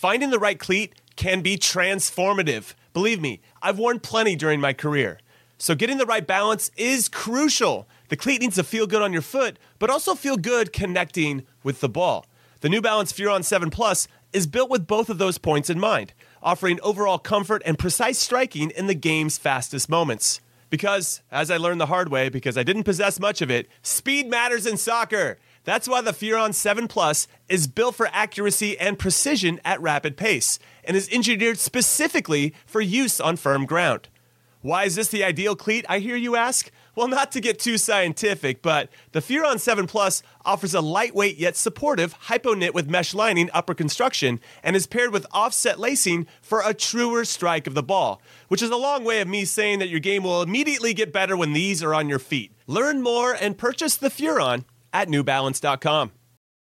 Finding the right cleat can be transformative. Believe me, I've worn plenty during my career. So getting the right balance is crucial. The cleat needs to feel good on your foot, but also feel good connecting with the ball. The New Balance Furon 7 Plus is built with both of those points in mind, offering overall comfort and precise striking in the game's fastest moments. Because, as I learned the hard way, because I didn't possess much of it, speed matters in soccer. That's why the Furon 7 Plus is built for accuracy and precision at rapid pace, and is engineered specifically for use on firm ground. Why is this the ideal cleat, I hear you ask? Well, not to get too scientific, but the Furon 7 Plus offers a lightweight yet supportive hypo-knit with mesh lining upper construction and is paired with offset lacing for a truer strike of the ball, which is a long way of me saying that your game will immediately get better when these are on your feet. Learn more and purchase the Furon at newbalance.com.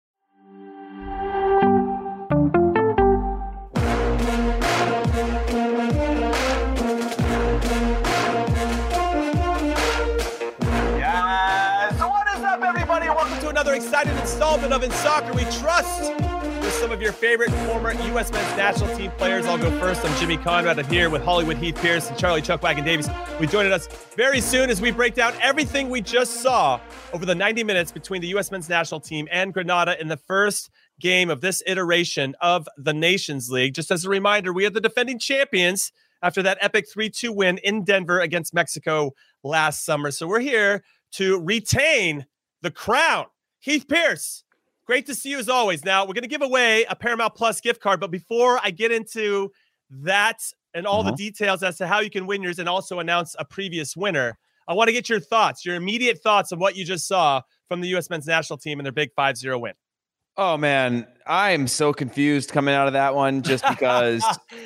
Another exciting installment of In Soccer We Trust with some of your favorite former U.S. men's national team players. I'll go first. I'm Jimmy Conrad. I'm here with Hollywood Heath Pierce and Charlie Chuckwagon Davies. We join us very soon as we break down everything we just saw over the 90 minutes between the U.S. men's national team and Grenada in the first game of this iteration of the Nations League. Just as a reminder, we are the defending champions after that epic 3-2 win in Denver against Mexico last summer. So we're here to retain the crown. Heath Pierce, great to see you as always. Now, we're going to give away a Paramount Plus gift card, but before I get into that and all the details as to how you can win yours and also announce a previous winner, I want to get your thoughts, your immediate thoughts on what you just saw from the U.S. men's national team and their big 5-0 win. Oh, man, I'm so confused coming out of that one just because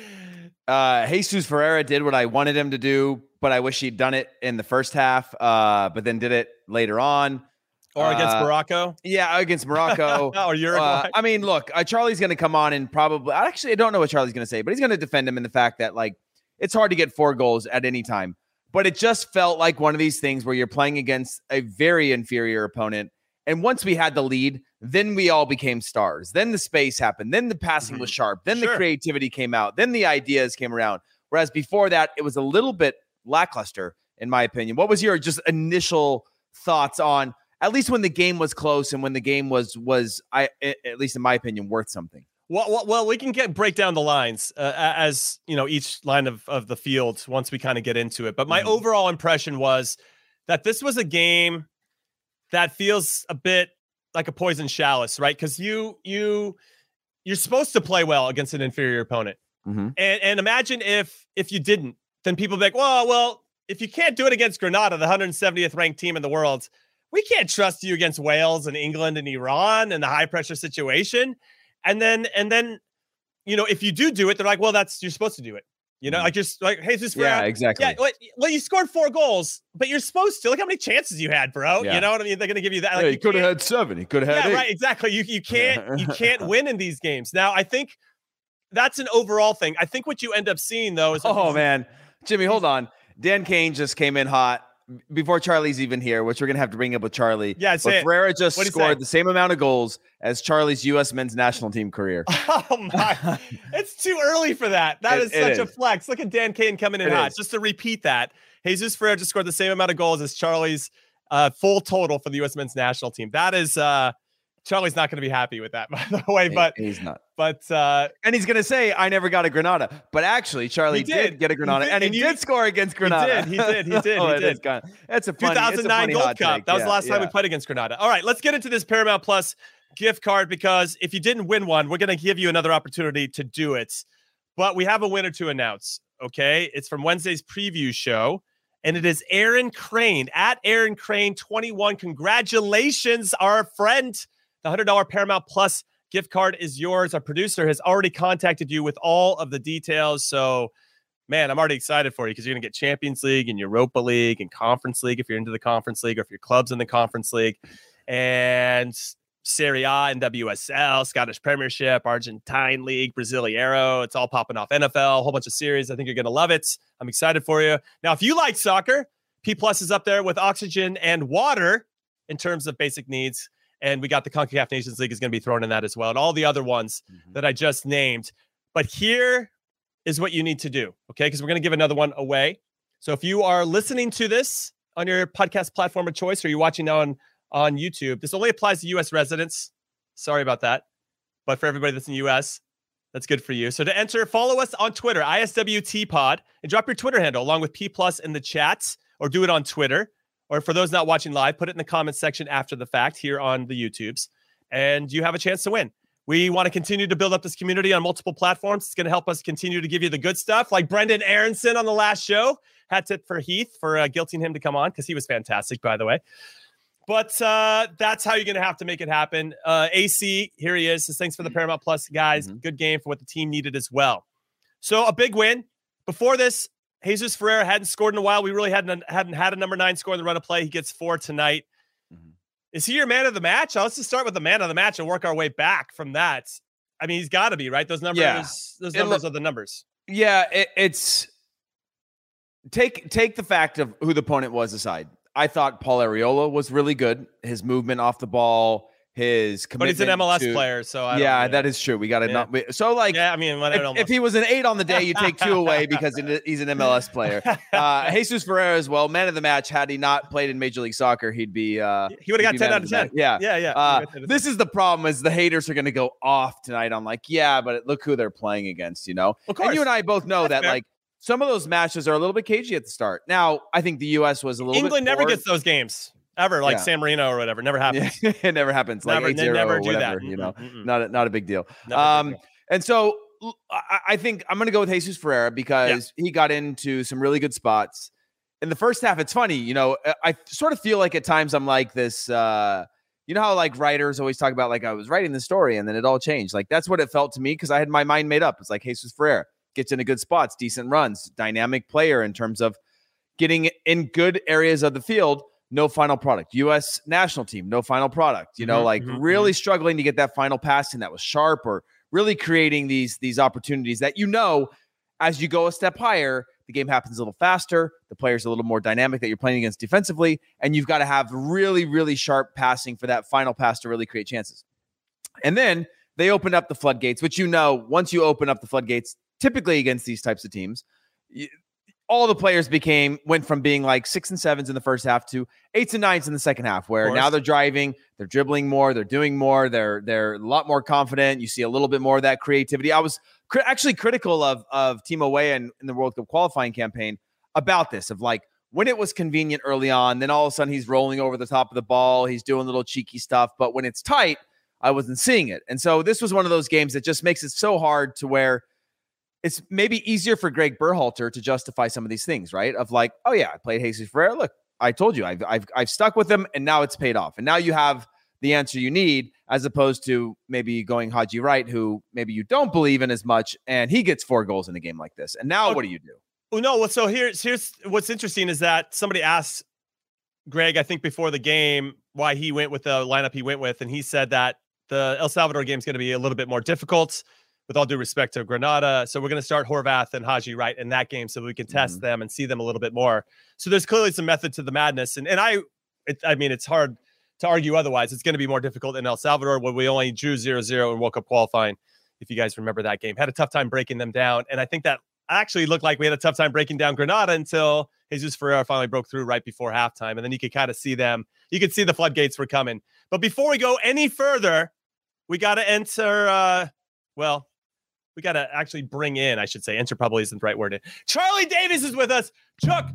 Jesus Ferreira did what I wanted him to do, but I wish he'd done it in the first half, but then did it later on. Or against Morocco? Yeah, against Morocco. Or Uruguay. I mean, look, Charlie's going to come on and probably – actually, I don't know what Charlie's going to say, but he's going to defend him in the fact that, like, it's hard to get 4 goals at any time. But it just felt like one of these things where you're playing against a very inferior opponent. And once we had the lead, then we all became stars. Then the space happened. Then the passing was sharp. Then the creativity came out. Then the ideas came around. Whereas before that, it was a little bit lackluster, in my opinion. What was your just initial thoughts on – at least when the game was close and when the game was at least in my opinion, worth something? Well, we can break down the lines as you know each line of the field once we kind of get into it. But my overall impression was that this was a game that feels a bit like a poison chalice, right? Because you're supposed to play well against an inferior opponent, and imagine if you didn't, then people be like, well, if you can't do it against Grenada, the 170th ranked team in the world. We can't trust you against Wales and England and Iran and the high pressure situation. And then, you know, if you do it, they're like, well, you're supposed to do it. You know, like Jesus Ferreira. Yeah, exactly. Yeah, well, you scored 4 goals, but you're supposed to. Look how many chances you had, bro. Yeah. You know what I mean? They're going to give you that. Like, he could have had 7. He could have had 8. Yeah, right. Exactly. You can't win in these games. Now, I think that's an overall thing. I think what you end up seeing though is, man, Jimmy, hold on. Dan Kane just came in hot. Before Charlie's even here, which we're going to have to bring up with Charlie. Yeah, but Ferreira just scored the same amount of goals as Charlie's U.S. men's national team career. Oh, my. It's too early for that. That is such a flex. Look at Dan Kane coming in hot. Just to repeat that, Jesus Ferreira just scored the same amount of goals as Charlie's full total for the U.S. men's national team. That is Charlie's not going to be happy with that, by the way. But he's not. But and he's going to say, I never got a Grenada. But actually, Charlie did get a Grenada, and he did score against Grenada. He did. That's a funny 2009 Gold Cup. Take. That was the last time we played against Grenada. All right, let's get into this Paramount Plus gift card, because if you didn't win one, we're going to give you another opportunity to do it. But we have a winner to announce, okay? It's from Wednesday's preview show, and it is Aaron Crane, at Aaron Crane 21. Congratulations, our friend. The $100 Paramount Plus gift card is yours. Our producer has already contacted you with all of the details. So, man, I'm already excited for you because you're going to get Champions League and Europa League and Conference League if you're into the Conference League, or if your club's in the Conference League, and Serie A and WSL, Scottish Premiership, Argentine League, Brasileiro. It's all popping off. NFL, a whole bunch of series. I think you're going to love it. I'm excited for you. Now, if you like soccer, P Plus is up there with oxygen and water in terms of basic needs. And we got the CONCACAF Nations League is going to be thrown in that as well. And all the other ones that I just named. But here is what you need to do, okay? Because we're going to give another one away. So if you are listening to this on your podcast platform of choice, or you're watching now on YouTube, this only applies to U.S. residents. Sorry about that. But for everybody that's in the U.S., that's good for you. So to enter, follow us on Twitter, ISWTpod, and drop your Twitter handle along with P+ in the chats, or do it on Twitter. Or for those not watching live, put it in the comments section after the fact here on the YouTubes, and you have a chance to win. We want to continue to build up this community on multiple platforms. It's going to help us continue to give you the good stuff, like Brendan Aronson on the last show. Hat tip for Heath for guilting him to come on, because he was fantastic, by the way. But that's how you're going to have to make it happen. AC, here he is. Says, thanks for the Paramount Plus, guys. Good game for what the team needed as well. So a big win. Before this, Jesus Ferreira hadn't scored in a while. We really hadn't had a number 9 score in the run of play. He gets 4 tonight. Is he your man of the match? Let's just start with the man of the match and work our way back from that. I mean, he's got to be, right? Those numbers, those numbers are the numbers. Yeah, it's take the fact of who the opponent was aside. I thought Paul Arriola was really good. His movement off the ball, his commitment. But he's an MLS player, so that is true. We got to not. So like, I mean, if he was an 8 on the day, you take 2 away because he's an MLS player. Jesus Ferreira as well, man of the match. Had he not played in Major League Soccer, he would have got 10 out of 10. Yeah. This is the problem: is the haters are going to go off tonight on like, but look who they're playing against. You know, of course. And you and I both know that like. Some of those matches are a little bit cagey at the start. Now, I think the U.S. was a little England bit never gets those games ever, like San Marino or whatever. Never happens. Yeah, it never happens. Like 8-0 never or do whatever, that. you know, not a big deal. And so I think I'm going to go with Jesus Ferreira because he got into some really good spots. In the first half, it's funny, you know, I sort of feel like at times I'm like this, you know how like writers always talk about like I was writing the story and then it all changed. Like that's what it felt to me because I had my mind made up. It's like Jesus Ferreira gets into good spots, decent runs, dynamic player in terms of getting in good areas of the field, no final product. U.S. national team, no final product. You know, really struggling to get that final passing that was sharp or really creating these opportunities that, you know, as you go a step higher, the game happens a little faster. The player's a little more dynamic that you're playing against defensively, and you've got to have really, really sharp passing for that final pass to really create chances. And then they opened up the floodgates, which, you know, once you open up the floodgates, typically against these types of teams, all the players went from being like 6 and 7s in the first half to 8s and 9s in the second half, where now they're driving, they're dribbling more, they're doing more, they're a lot more confident. You see a little bit more of that creativity. I was actually critical of Timo Weah in the World Cup qualifying campaign about this, of like when it was convenient early on, then all of a sudden he's rolling over the top of the ball, he's doing little cheeky stuff, but when it's tight, I wasn't seeing it. And so this was one of those games that just makes it so hard to where it's maybe easier for Greg Berhalter to justify some of these things, right? Of like, oh yeah, I played Jesus Ferreira. Look, I told you, I've stuck with him, and now it's paid off. And now you have the answer you need, as opposed to maybe going Haji Wright, who maybe you don't believe in as much, and he gets 4 goals in a game like this. And now what do you do? Well, no. So here's what's interesting is that somebody asked Greg, I think before the game, why he went with the lineup he went with, and he said that the El Salvador game is going to be a little bit more difficult, with all due respect to Granada. So we're going to start Horvath and Haji Wright in that game so we can test them and see them a little bit more. So there's clearly some method to the madness. And I mean, it's hard to argue otherwise. It's going to be more difficult in El Salvador, where we only drew 0-0 in World Cup qualifying. If you guys remember that game, had a tough time breaking them down. And I think that actually looked like we had a tough time breaking down Granada until Jesus Ferreira finally broke through right before halftime. And then you could kind of see them. You could see the floodgates were coming. But before we go any further, we got to enter, we got to actually bring in, I should say, enter probably isn't the right word. Charlie Davies is with us. Chuck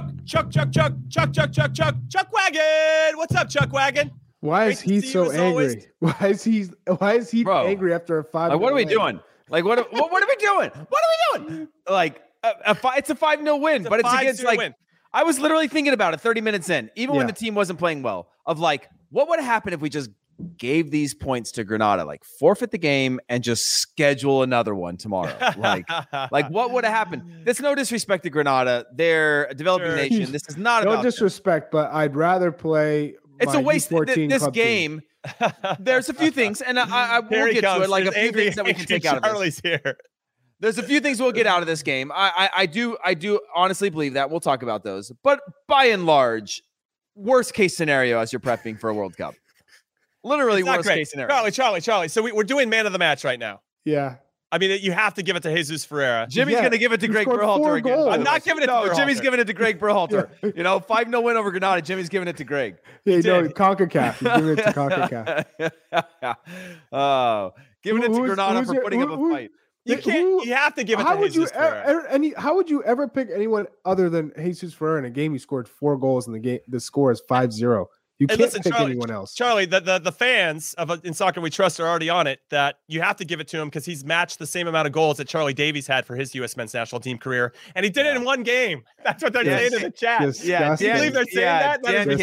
Wagon. What's up, Chuck Wagon? Why is he so angry? Why is he angry after a 5? Like, what are we doing? Like, what are we doing? What are we doing? Like, it's a 5-0 win, but it's against like win. I was literally thinking about it 30 minutes in, even when the team wasn't playing well, of like, what would happen if we just gave these points to Granada, like forfeit the game and just schedule another one tomorrow? Like what would have happened? There's no disrespect to Granada. They're a developing nation. This is not about disrespect, but I'd rather play. It's a waste. This game. There's a few things, and I will get to it. Like a few things that we can take out of this. Charlie's here. There's a few things we'll get out of this game. I do honestly believe that. We'll talk about those. But by and large, worst case scenario as you're prepping for a World Cup. Literally worst case scenario. Charlie. So we're doing man of the match right now. Yeah. I mean, you have to give it to Jesus Ferreira. Jimmy's going to give it to Greg Berhalter again. I'm not giving it to Berhalter. Jimmy's giving it to Greg Berhalter. 5-0 win over Granada. Jimmy's giving it to Greg. Yeah, CONCACAF. He's giving it to CONCACAF. Oh, giving it to Granada for putting up a fight. You can't. You have to give it to Jesus Ferreira. How would you ever pick anyone other than Jesus Ferreira in a game? He scored 4 goals in the game. The score is 5-0. You can't pick anyone else. Charlie, the fans in Soccer We Trust are already on it that you have to give it to him because he's matched the same amount of goals that Charlie Davies had for his U.S. men's national team career, and he did it in one game. That's what they're saying in the chat. Yeah, do you believe they're saying that?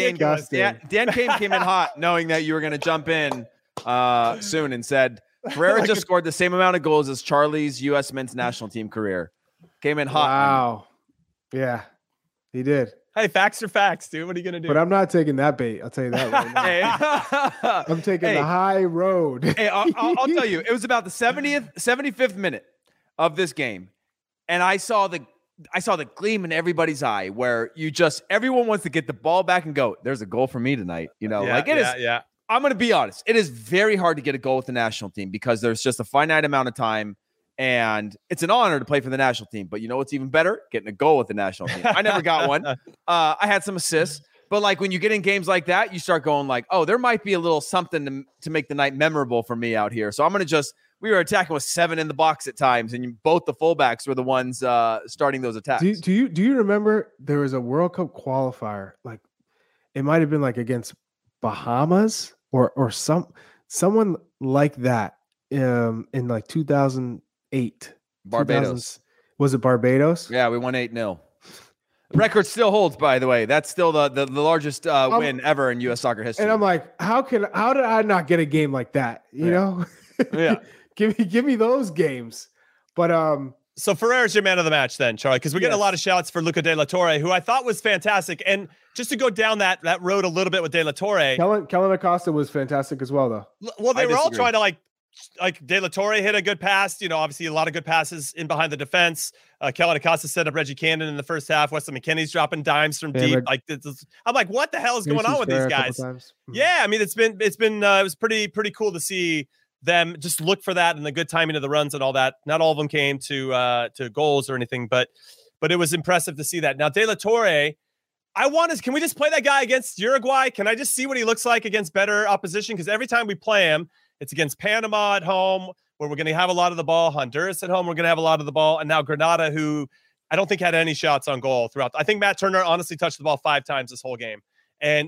Dan Kane came in hot, knowing that you were going to jump in soon, and said Ferreira just scored the same amount of goals as Charlie's U.S. men's national team career. Came in hot. Wow. Yeah, he did. Hey, facts are facts, dude. What are you going to do? But I'm not taking that bait. I'll tell you that right now. I'm taking the high road. Hey, I'll tell you. It was about the 75th minute of this game. And I saw the gleam in everybody's eye where everyone wants to get the ball back and go, there's a goal for me tonight. I'm going to be honest. It is very hard to get a goal with the national team because there's just a finite amount of time. And it's an honor to play for the national team. But you know what's even better? Getting a goal with the national team. I never got one. I had some assists. But like when you get in games like that, you start going like, oh, there might be a little something to make the night memorable for me out here. So I'm going to we were attacking with 7 in the box at times. And both the fullbacks were the ones starting those attacks. Do you remember there was a World Cup qualifier? Like it might have been like against Bahamas or someone like that in like 2008. Barbados. Was it Barbados? Yeah, we won 8-0. Record still holds, by the way. That's still the largest win ever in U.S. soccer history. And I'm like, how did I not get a game like that? You know? Yeah. give me those games. But so Ferreira's your man of the match then, Charlie, because we get a lot of shouts for Luca De La Torre, who I thought was fantastic. And just to go down that road a little bit with De La Torre. Kellen Acosta was fantastic as well, though. Well, they were all trying to like De La Torre hit a good pass, obviously a lot of good passes in behind the defense. Kellen Acosta set up Reggie Cannon in the first half. Wesley McKennie's dropping dimes from deep. I'm like, what the hell is going on with these guys? Yeah, I mean, it was pretty cool to see them just look for that and the good timing of the runs and all that. Not all of them came to goals or anything, but it was impressive to see that. Now, De La Torre, can we just play that guy against Uruguay? Can I just see what he looks like against better opposition? Because every time we play him, it's against Panama at home, where we're going to have a lot of the ball. Honduras at home, we're going to have a lot of the ball. And now Granada, who I don't think had any shots on goal throughout. I think Matt Turner honestly touched the ball 5 times this whole game. And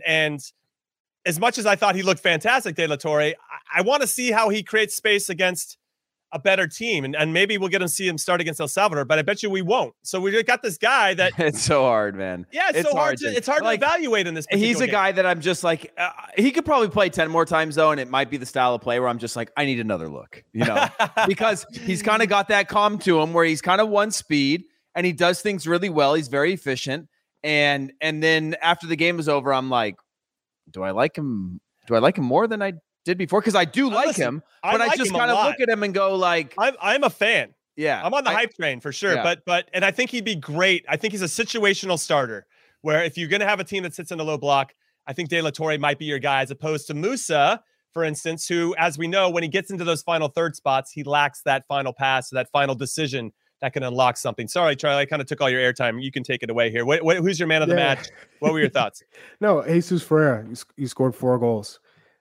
as much as I thought he looked fantastic, De La Torre, I want to see how he creates space against a better team. And maybe we'll get to see him start against El Salvador, but I bet you we won't. So we got this guy that it's so hard, man. Yeah, it's so hard. It's hard to evaluate in this. He's a guy that I'm just like, he could probably play 10 more times though. And it might be the style of play where I'm just like, I need another look, because he's kind of got that calm to him where he's kind of one speed and he does things really well. He's very efficient. And then after the game is over, I'm like, do I like him? Do I like him more than I did before? Because I do like him, but I just kind of look at him and go like, I'm a fan. Yeah, I'm on the hype train for sure. Yeah. But I think he'd be great. I think he's a situational starter where if you're going to have a team that sits in a low block, I think De La Torre might be your guy as opposed to Musa, for instance, who, as we know, when he gets into those final third spots, he lacks that final pass, that final decision that can unlock something. Sorry, Charlie, I kind of took all your airtime. You can take it away here. Who's your man of the match? What were your thoughts? No, Jesus Ferreira. He scored 4 goals.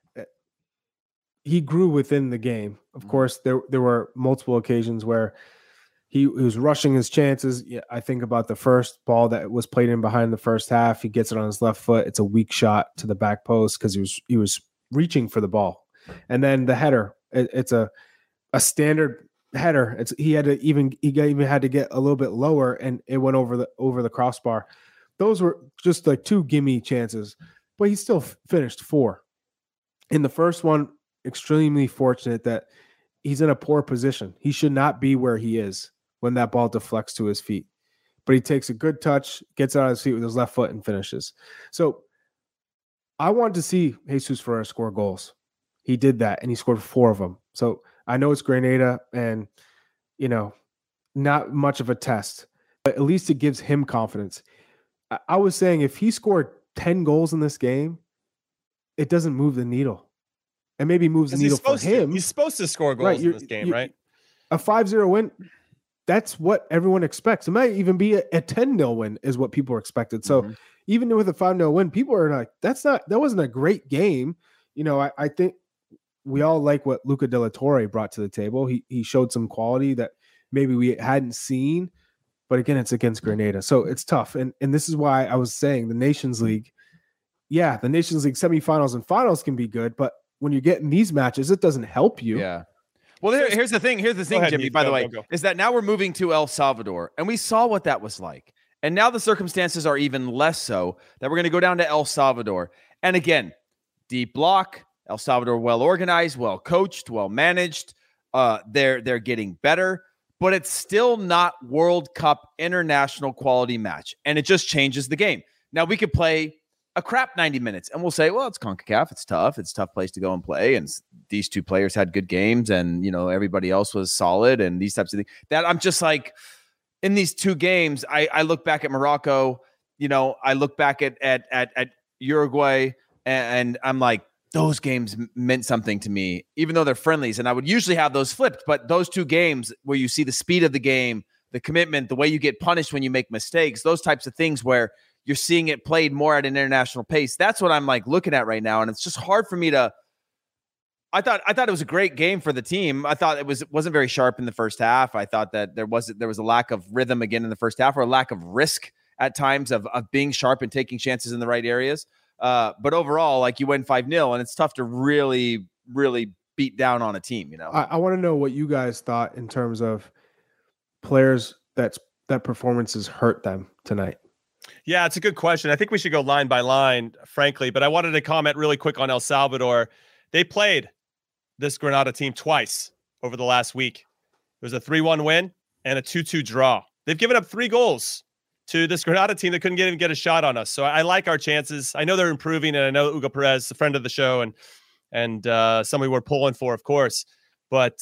He grew within the game. Of course, there were multiple occasions where he was rushing his chances. Yeah, I think about the first ball that was played in behind the first half. He gets it on his left foot. It's a weak shot to the back post because he was reaching for the ball. And then the header, it's a standard header. He even had to get a little bit lower, and it went over the crossbar. Those were just like 2 gimme chances, but he still finished 4. In the first one, extremely fortunate that he's in a poor position. He should not be where he is when that ball deflects to his feet. But he takes a good touch, gets out of his feet with his left foot and finishes. So I want to see Jesus Ferreira score goals. He did that, and he scored 4 of them. So I know it's Grenada and, not much of a test, but at least it gives him confidence. I was saying if he scored 10 goals in this game, it doesn't move the needle. And maybe moves the needle for him. He's supposed to score goals in this game, right? a 5-0 win, that's what everyone expects. It might even be a 10-0 win is what people expected. So even with a 5-0 win, people are like, that wasn't a great game. I think we all like what Luca De La Torre brought to the table. He showed some quality that maybe we hadn't seen, but again, it's against Grenada. So it's tough. And this is why I was saying the Nations League, the Nations League semifinals and finals can be good, but when you're getting these matches, it doesn't help you. Yeah. Well, here's the thing. Here's the thing, Jimmy, by the way, is that now we're moving to El Salvador, and we saw what that was like. And now the circumstances are even less so that we're going to go down to El Salvador. And again, deep block, El Salvador well organized, well coached, well managed. They're getting better, but it's still not World Cup international quality match. And it just changes the game. Now we could play a crap 90 minutes and we'll say, well, it's CONCACAF. It's tough. It's a tough place to go and play. And these two players had good games and, everybody else was solid and these types of things. That I'm just like, in these two games, I look back at Morocco, I look back at Uruguay and I'm like, those games meant something to me, even though they're friendlies. And I would usually have those flipped. But those two games where you see the speed of the game, the commitment, the way you get punished when you make mistakes, those types of things where you're seeing it played more at an international pace. That's what I'm like looking at right now. And it's just hard for me to, I thought it was a great game for the team. I thought it wasn't very sharp in the first half. I thought that there was a lack of rhythm again in the first half, or a lack of risk at times of being sharp and taking chances in the right areas. But overall, like, you win 5-0 and it's tough to really, really beat down on a team, I want to know what you guys thought in terms of players that performances hurt them tonight. Yeah, it's a good question. I think we should go line by line, frankly, but I wanted to comment really quick on El Salvador. They played this Grenada team twice over the last week. It was a 3-1 win and a 2-2 draw. They've given up 3 goals to this Grenada team that couldn't even get a shot on us. So I like our chances. I know they're improving, and I know Hugo Perez, a friend of the show, and somebody we're pulling for, of course. But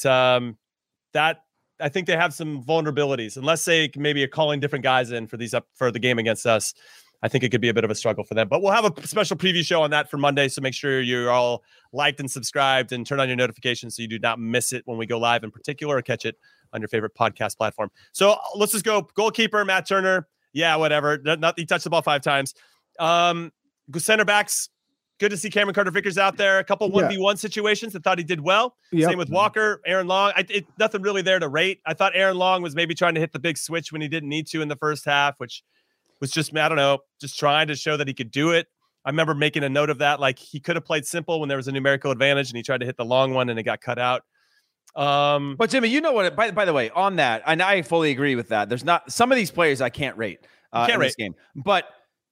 that, I think they have some vulnerabilities. Unless they maybe are calling different guys in for the game against us, I think it could be a bit of a struggle for them. But we'll have a special preview show on that for Monday, so make sure you're all liked and subscribed and turn on your notifications so you do not miss it when we go live in particular, or catch it on your favorite podcast platform. So let's just go. Goalkeeper, Matt Turner. Yeah, whatever. He touched the ball 5 times. Center backs, good to see Cameron Carter-Vickers out there. A couple 1v1 situations. I thought he did well. Yep. Same with Walker, Aaron Long. Nothing really there to rate. I thought Aaron Long was maybe trying to hit the big switch when he didn't need to in the first half, which was just, I don't know, just trying to show that he could do it. I remember making a note of that. Like, he could have played simple when there was a numerical advantage and he tried to hit the long one and it got cut out. But Jimmy, you know what, by the way, on that, and I fully agree with that. There's not, some of these players I can't rate in this game, but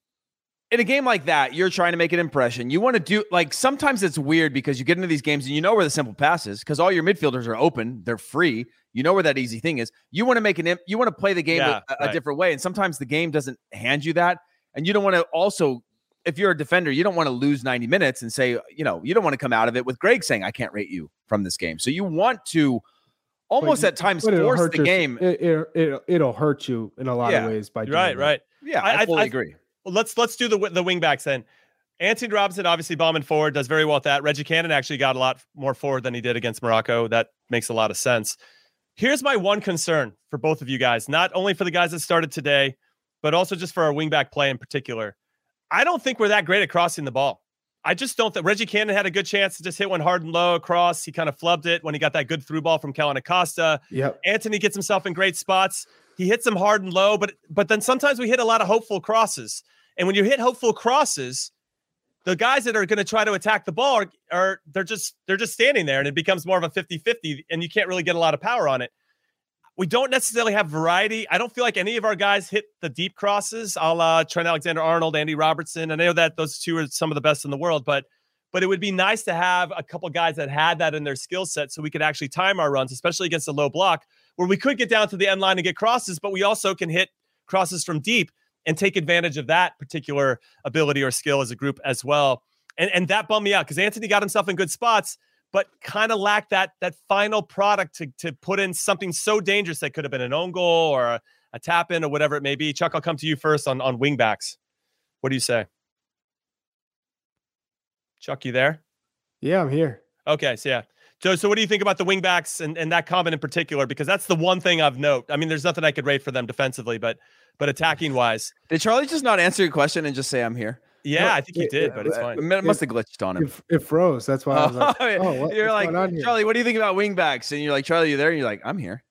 in a game like that, you're trying to make an impression. You want to do, like, sometimes it's weird because you get into these games and you know where the simple pass is because all your midfielders are open. They're free. You know where that easy thing is. You want to you want to play the game a different way. And sometimes the game doesn't hand you that. And you don't want to also, if you're a defender, you don't want to lose 90 minutes and say, you don't want to come out of it with Greg saying, I can't rate you from this game. So you want to almost at times force the game. It'll hurt you in a lot of ways by doing that. Right. Yeah, I fully agree. Well, let's do the wing backs then. Anthony Robinson, obviously bombing forward, does very well at that. Reggie Cannon actually got a lot more forward than he did against Morocco. That makes a lot of sense. Here's my one concern for both of you guys, not only for the guys that started today, but also just for our wing back play in particular. I don't think we're that great at crossing the ball. I just don't think Reggie Cannon had a good chance to just hit one hard and low across. He kind of flubbed it when he got that good through ball from Kellen Acosta. Yep. Anthony gets himself in great spots. He hits them hard and low, but then sometimes we hit a lot of hopeful crosses. And when you hit hopeful crosses, the guys that are going to try to attack the ball they're just standing there, and it becomes more of a 50-50, and you can't really get a lot of power on it. We don't necessarily have variety. I don't feel like any of our guys hit the deep crosses, a la Trent Alexander-Arnold, Andy Robertson. I know that those two are some of the best in the world, but it would be nice to have a couple guys that had that in their skill set so we could actually time our runs, especially against a low block, where we could get down to the end line and get crosses, but we also can hit crosses from deep and take advantage of that particular ability or skill as a group as well. And that bummed me out because Anthony got himself in good spots, but kind of lacked that final product to put in something so dangerous that could have been an own goal or a tap in or whatever it may be. Chuck, I'll come to you first on wing backs. What do you say? Chuck, you there? Yeah, I'm here. Okay, so yeah. Joe, so what do you think about the wingbacks and that comment in particular? Because that's the one thing I've noted. I mean, there's nothing I could rate for them defensively, but attacking wise. Did Charlie just not answer your question and just say I'm here? Yeah, no, I think he did, but it's fine. It must have glitched on him. It froze. That's why I was like, you're like, Charlie, what do you think about wingbacks? And you're like, Charlie, you there? And you're like, I'm here.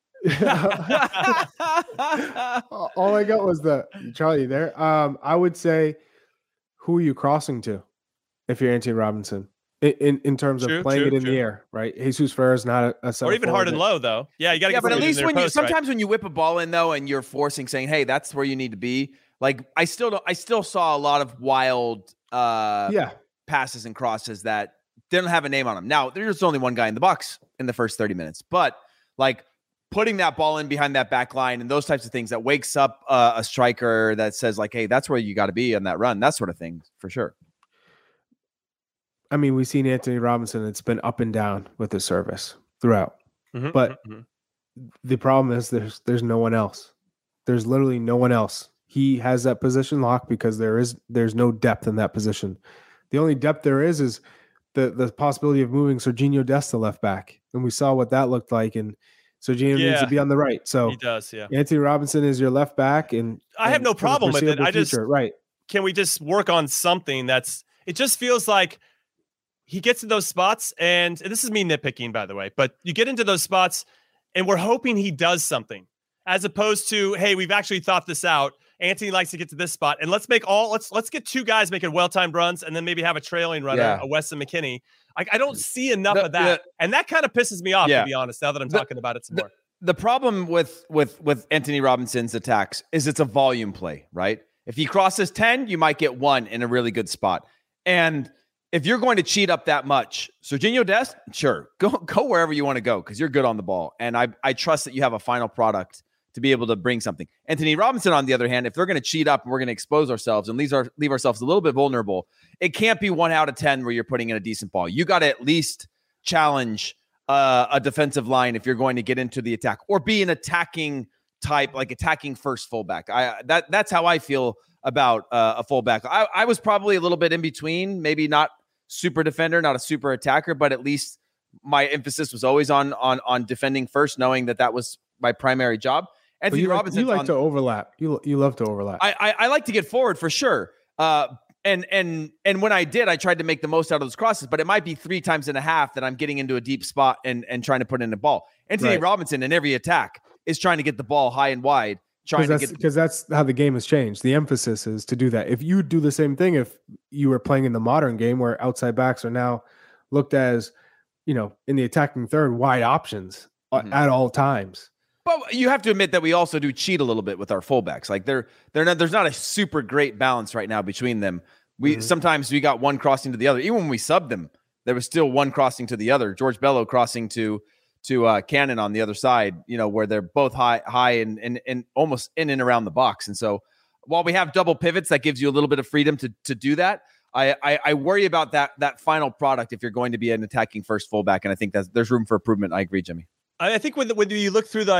All I got was Charlie there. I would say, who are you crossing to if you're Anthony Robinson? In terms of playing it in the air, right? Jesus Ferreira is not a center or even hard and low, though. Yeah, you got to get. But at least when you whip a ball in though, and you're saying, "Hey, that's where you need to be." Like I still saw a lot of wild passes and crosses that didn't have a name on them. Now there's only one guy in the box in the first 30 minutes, but like putting that ball in behind that back line and those types of things that wakes up a striker that says like, "Hey, that's where you got to be on that run." That sort of thing for sure. I mean, we've seen Anthony Robinson. It's been up and down with his service throughout. But the problem is there's no one else. There's literally no one else. He has that position locked because there's no depth in that position. The only depth there is the possibility of moving Sergiño Dest to left back. And we saw what that looked like. And Sergiño needs to be on the right. So he does, yeah. Anthony Robinson is your left back. And I have no problem with it. Right. Can we just work on something it just feels like he gets in those spots, and this is me nitpicking, by the way, but you get into those spots and we're hoping he does something as opposed to, hey, we've actually thought this out. Anthony likes to get to this spot, and let's get two guys making well-timed runs and then maybe have a trailing runner, a Weston McKennie. I don't see enough of that. And that kind of pisses me off, to be honest, now that I'm talking about it some more. The problem with Anthony Robinson's attacks is it's a volume play, right? If he crosses 10, you might get one in a really good spot. And if you're going to cheat up that much, Sergiño Dest, sure, go wherever you want to go because you're good on the ball. And I trust that you have a final product to be able to bring something. Anthony Robinson, on the other hand, if they're going to cheat up and we're going to expose ourselves and leave ourselves a little bit vulnerable, it can't be 1 out of 10 where you're putting in a decent ball. You got to at least challenge a defensive line if you're going to get into the attack or be an attacking type, like attacking first fullback. That's how I feel about a fullback. I was probably a little bit in between, maybe not super defender, not a super attacker, but at least my emphasis was always on defending first, knowing that was my primary job. Anthony Robinson, you like to overlap. You love to overlap. I like to get forward for sure. And when I did, I tried to make the most out of those crosses, but it might be 3 times and a half that I'm getting into a deep spot and trying to put in a ball. Anthony Robinson in every attack is trying to get the ball high and wide. Because that's how the game has changed. The emphasis is to do that. If you do the same thing, if you were playing in the modern game where outside backs are now looked as, in the attacking third, wide options at all times. But you have to admit that we also do cheat a little bit with our fullbacks. Like there's not a super great balance right now between them. Sometimes we got one crossing to the other. Even when we subbed them, there was still one crossing to the other. George Bello crossing to Cannon on the other side, where they're both high and almost in and around the box. And so while we have double pivots, that gives you a little bit of freedom to do that. I worry about that final product if you're going to be an attacking first fullback. And I think there's room for improvement. I agree, Jimmy. I think when you look through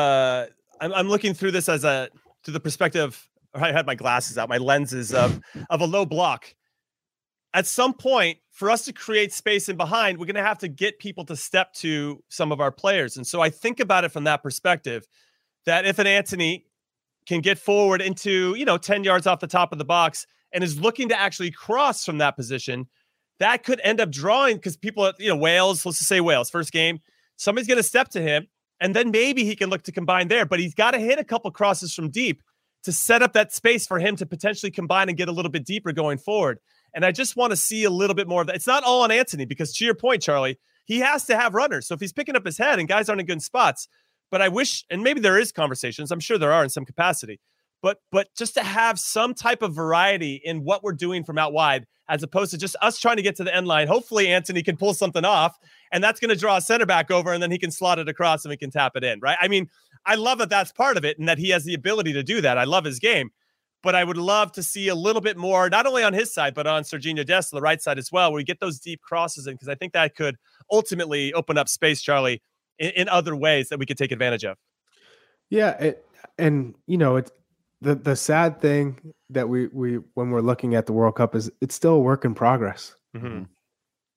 I'm looking through this to the perspective, I had my glasses out, my lenses of a low block. At some point, for us to create space in behind, we're going to have to get people to step to some of our players. And so I think about it from that perspective, that if an Anthony can get forward into, 10 yards off the top of the box and is looking to actually cross from that position, that could end up drawing because people, Wales, let's just say Wales, first game, somebody's going to step to him and then maybe he can look to combine there, but he's got to hit a couple crosses from deep to set up that space for him to potentially combine and get a little bit deeper going forward. And I just want to see a little bit more of that. It's not all on Anthony because, to your point, Charlie, he has to have runners. So if he's picking up his head and guys aren't in good spots, but I wish, and maybe there is conversations, I'm sure there are in some capacity, but just to have some type of variety in what we're doing from out wide, as opposed to just us trying to get to the end line. Hopefully Anthony can pull something off, and that's going to draw a center back over, and then he can slot it across and we can tap it in, right? I mean, I love that that's part of it and that he has the ability to do that. I love his game. But I would love to see a little bit more, not only on his side, but on Sergiño Dest, the right side as well, where we get those deep crosses in, because I think that could ultimately open up space, Charlie, in other ways that we could take advantage of. Yeah, it's the sad thing that we when we're looking at the World Cup is it's still a work in progress. Mm-hmm.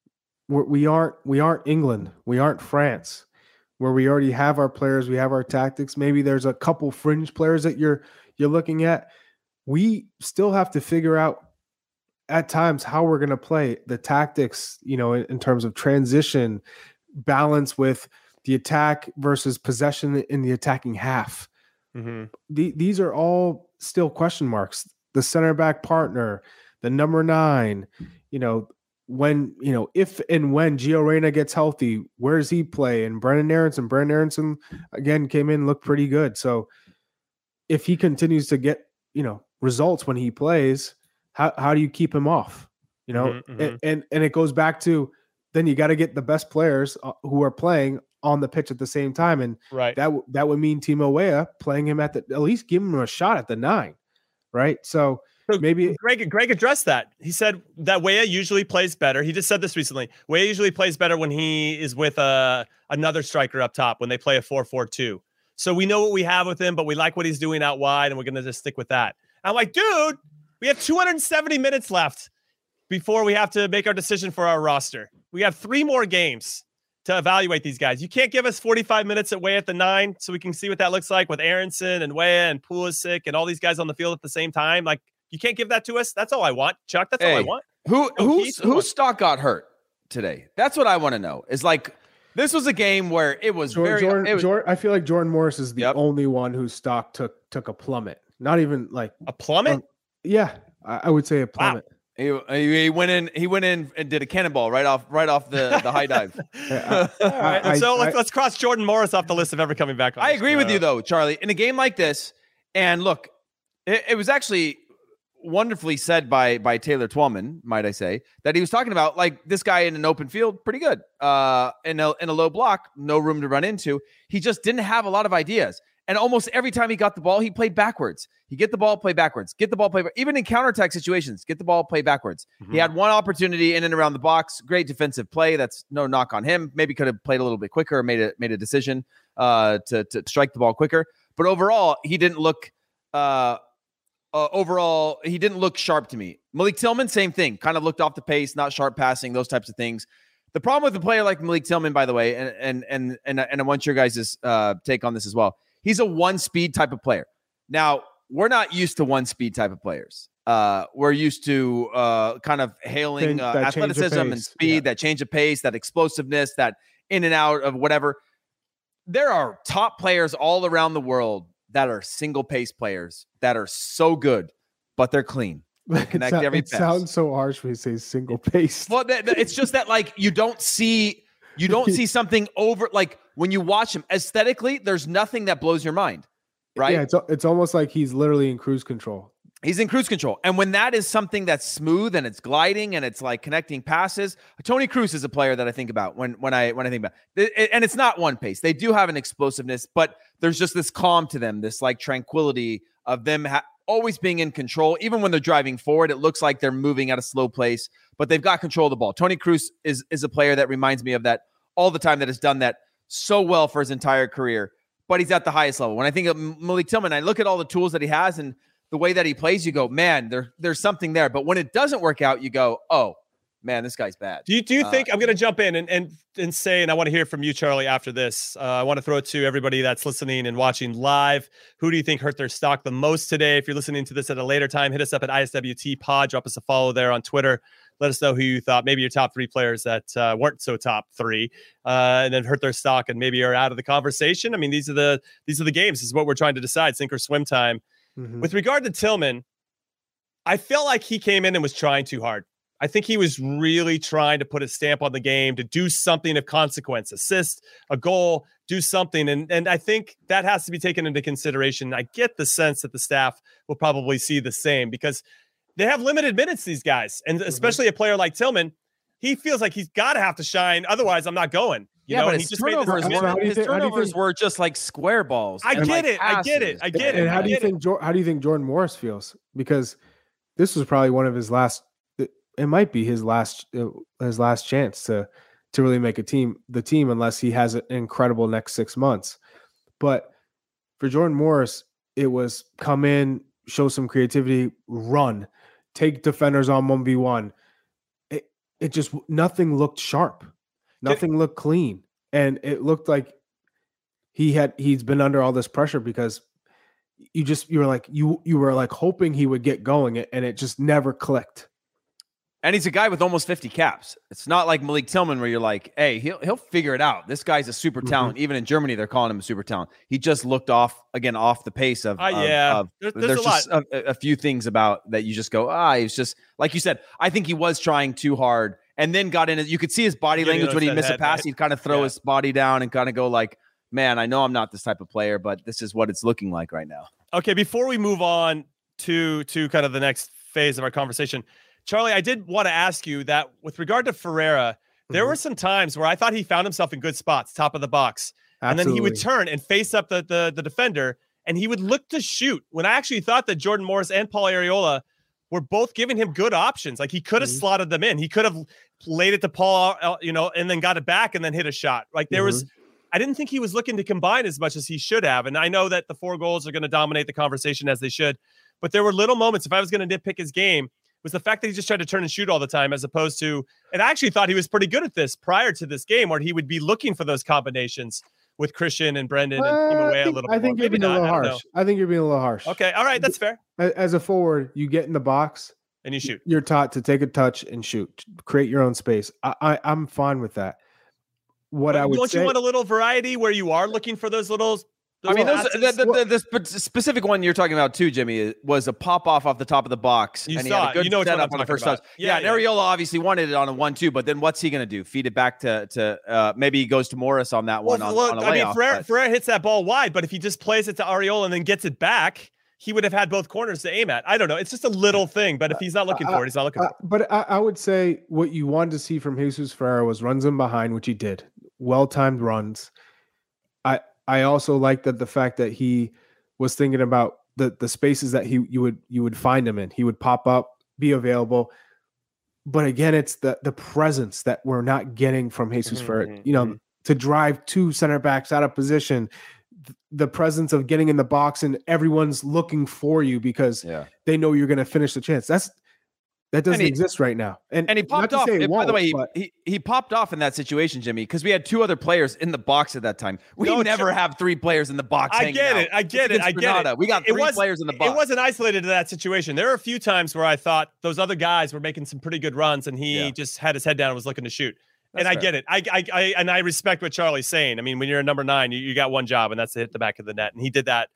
we aren't England. We aren't France, where we already have our players. We have our tactics. Maybe there's a couple fringe players that you're looking at. We still have to figure out at times how we're going to play the tactics, in terms of transition, balance with the attack versus possession in the attacking half. Mm-hmm. These are all still question marks. The center back partner, the number 9, when, if and when Gio Reyna gets healthy, where does he play? And Brendan Aronson again came in, looked pretty good. So if he continues to get, results when he plays, how do you keep him off? Mm-hmm. And it goes back to, then you got to get the best players who are playing on the pitch at the same time. And right. that would mean Timo Weah playing him at least give him a shot at the 9. Right. So maybe Greg addressed that. He said that Weah usually plays better. He just said this recently. Weah usually plays better when he is with another striker up top, when they play a 4-4-2. So we know what we have with him, but we like what he's doing out wide, and we're going to just stick with that. I'm like, dude, we have 270 minutes left before we have to make our decision for our roster. We have 3 more games to evaluate these guys. You can't give us 45 minutes at Weah at the 9 so we can see what that looks like with Aronson and Weah and Pulisic and all these guys on the field at the same time. Like, you can't give that to us. That's all I want, Chuck. That's all I want. Whose stock got hurt today? That's what I want to know. Is like, this was a game where it was I feel like Jordan Morris is the only one whose stock took a plummet. Not even like a plummet. Yeah, I would say a plummet. Wow. He went in and did a cannonball right off the high dive. Let's cross Jordan Morris off the list of ever coming back. I agree with you though, Charlie. In a game like this, and look, it was actually wonderfully said by Taylor Twellman, might I say, that he was talking about like this guy in an open field, pretty good. In a low block, no room to run into. He just didn't have a lot of ideas. And almost every time he got the ball, he played backwards. He get the ball, play backwards. Get the ball, play even in counterattack situations. Get the ball, play backwards. Mm-hmm. He had one opportunity in and around the box. Great defensive play. That's no knock on him. Maybe could have played a little bit quicker, made a decision to strike the ball quicker. But overall, he didn't look. He didn't look sharp to me. Malik Tillman, same thing. Kind of looked off the pace, not sharp passing, those types of things. The problem with a player like Malik Tillman, by the way, and I want your guys' take on this as well. He's a one-speed type of player. Now, we're not used to one-speed type of players. We're used to kind of hailing athleticism and speed, that change of pace, that explosiveness, that in and out of whatever. There are top players all around the world that are single-pace players that are so good, but they're clean. They connect every pass. It sounds so harsh when you say single-pace. Well, it's just that, like, you don't see something over, like, when you watch him aesthetically, there's nothing that blows your mind, right? Yeah, it's almost like he's literally in cruise control. He's in cruise control. And when that is something that's smooth and it's gliding and it's like connecting passes, Toni Kroos is a player that I think about when I think about it. And it's not one pace. They do have an explosiveness, but there's just this calm to them, this like tranquility of them always being in control. Even when they're driving forward, it looks like they're moving at a slow pace, but they've got control of the ball. Toni Kroos is a player that reminds me of that all the time, that has done that so well for his entire career, but he's at the highest level. When I think of Malik Tillman, I look at all the tools that he has and the way that he plays, you go, man, there's something there. But when it doesn't work out, you go, oh, man, this guy's bad. Do you think, I'm going to jump in and say, and I want to hear from you, Charlie, after this. I want to throw it to everybody that's listening and watching live. Who do you think hurt their stock the most today? If you're listening to this at a later time, hit us up at ISWT Pod. Drop us a follow there on Twitter. Let us know who you thought, maybe your top 3 players that weren't so top 3, and then hurt their stock and maybe are out of the conversation. I mean, these are the games. This is what we're trying to decide, sink or swim time. Mm-hmm. With regard to Tillman, I felt like he came in and was trying too hard. I think he was really trying to put a stamp on the game, to do something of consequence, assist, a goal, do something. And I think that has to be taken into consideration. I get the sense that the staff will probably see the same, because they have limited minutes, these guys. And especially a player like Tillman, he feels like he's got to have to shine. Otherwise, I'm not going. But his turnovers were just like square balls. I get it. And how do you think Jordan Morris feels? Because this was probably one of his last. It might be his last chance to really make the team, unless he has an incredible next 6 months. But for Jordan Morris, it was come in, show some creativity, run, take defenders on 1v1. it just nothing looked sharp, nothing looked clean, and it looked like he's been under all this pressure because you were like hoping he would get going, and it just never clicked. And he's a guy with almost 50 caps. It's not like Malik Tillman where you're like, hey, he'll figure it out. This guy's a super talent. Even in Germany, they're calling him a super talent. He just looked off the pace of there's just a few things about that you just go, he's just, like you said, I think he was trying too hard and then got in it. You could see his body language when he missed a pass. He'd kind of throw his body down and kind of go like, man, I know I'm not this type of player, but this is what it's looking like right now. Okay, before we move on to kind of the next phase of our conversation, Charlie, I did want to ask you that with regard to Ferreira, there were some times where I thought he found himself in good spots, top of the box. Absolutely. And then he would turn and face up the defender, and he would look to shoot. When I actually thought that Jordan Morris and Paul Arriola were both giving him good options. Like he could have slotted them in. He could have laid it to Paul, and then got it back and then hit a shot. Like there was, I didn't think he was looking to combine as much as he should have. And I know that the 4 goals are going to dominate the conversation as they should, but there were little moments. If I was going to nitpick his game, was the fact that he just tried to turn and shoot all the time, as opposed to, and I actually thought he was pretty good at this prior to this game, where he would be looking for those combinations with Christian and Brendan and team away a little bit. I think you're being a little harsh. I think you're being a little harsh. Okay. All right. That's fair. As a forward, you get in the box and you shoot. You're taught to take a touch and shoot, create your own space. I'm fine with that. Don't you want a little variety where you are looking for those little? The specific one you're talking about too, Jimmy, was a pop off the top of the box. He had a good setup on the first touch. Yeah, and Arriola obviously wanted it on a 1-2, but then what's he going to do? Feed it back to maybe he goes to Morris on that one on a layoff. Ferreira hits that ball wide, but if he just plays it to Arriola and then gets it back, he would have had both corners to aim at. I don't know. It's just a little thing, but if he's not looking for it, he's not looking for it. But I would say what you wanted to see from Jesus Ferreira was runs in behind, which he did. Well-timed runs. I also like that the fact that he was thinking about the spaces that you would find him in. He would pop up, be available. But again, it's the presence that we're not getting from Jesus Ferreira. To drive 2 center backs out of position, the presence of getting in the box and everyone's looking for you because they know you're going to finish the chance. That doesn't exist right now. And he popped off. By the way, he popped off in that situation, Jimmy, because we had 2 other players in the box at that time. We never have 3 players in the box. I get it. I get it. We got 3 players in the box. It wasn't isolated to that situation. There were a few times where I thought those other guys were making some pretty good runs, and he just had his head down and was looking to shoot. That's fair. I get it. I respect what Charlie's saying. I mean, when you're a number 9, you got one job, and that's to hit the back of the net. And he did that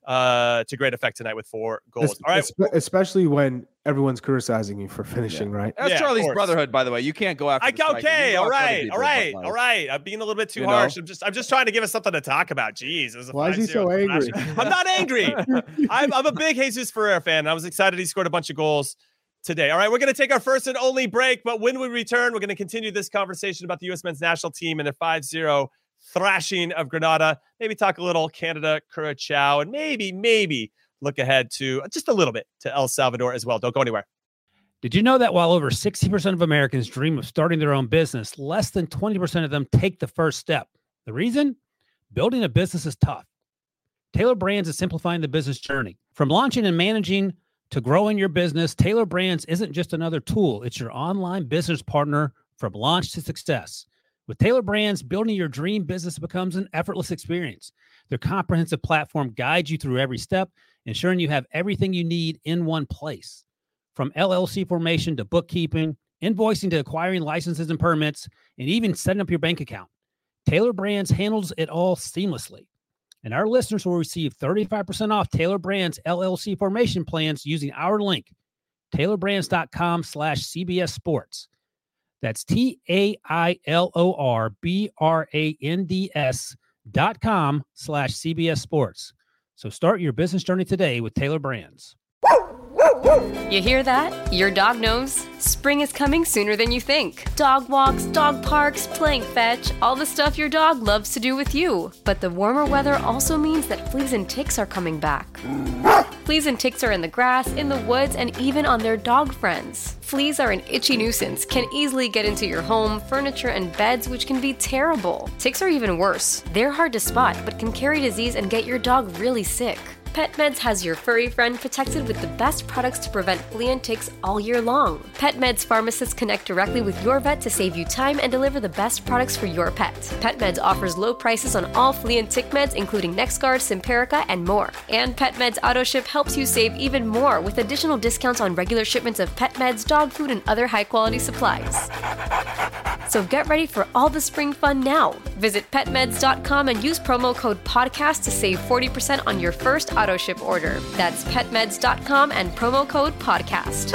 to great effect tonight with 4 goals. All right. Especially when everyone's criticizing you for finishing, right? That's Charlie's brotherhood, by the way. You can't go after all right. I'm being a little bit too harsh. I'm just trying to give us something to talk about. Jeez. Why is he so angry? I'm not angry. I'm a big Jesus Ferreira fan, and I was excited he scored a bunch of goals today. All right, we're going to take our first and only break, but when we return, we're going to continue this conversation about the U.S. men's national team and their 5-0 thrashing of Grenada. Maybe talk a little Canada, Curaçao, and maybe look ahead to just a little bit to El Salvador as well. Don't go anywhere. Did you know that while over 60% of Americans dream of starting their own business, less than 20% of them take the first step? The reason? Building a business is tough. Taylor Brands is simplifying the business journey. From launching and managing to growing your business, Taylor Brands isn't just another tool. It's your online business partner from launch to success. With Taylor Brands, building your dream business becomes an effortless experience. Their comprehensive platform guides you through every step, ensuring you have everything you need in one place. From LLC formation to bookkeeping, invoicing to acquiring licenses and permits, and even setting up your bank account, Taylor Brands handles it all seamlessly. And our listeners will receive 35% off Taylor Brands LLC formation plans using our link, taylorbrands.com/CBS Sports. That's TAILORBRANDS.com/CBS Sports. So start your business journey today with Taylor Brands. You hear that? Your dog knows spring is coming sooner than you think. Dog walks, dog parks, playing fetch, all the stuff your dog loves to do with you. But the warmer weather also means that fleas and ticks are coming back. Fleas and ticks are in the grass, in the woods, and even on their dog friends. Fleas are an itchy nuisance, can easily get into your home, furniture, and beds, which can be terrible. Ticks are even worse. They're hard to spot, but can carry disease and get your dog really sick. PetMeds has your furry friend protected with the best products to prevent flea and ticks all year long. PetMeds pharmacists connect directly with your vet to save you time and deliver the best products for your pet. PetMeds offers low prices on all flea and tick meds, including NexGard, Simparica, and more. And PetMeds AutoShip helps you save even more with additional discounts on regular shipments of pet meds, dog food, and other high-quality supplies. So get ready for all the spring fun now. Visit petmeds.com and use promo code podcast to save 40% on your first AutoShip order. That's petmeds.com and promo code podcast.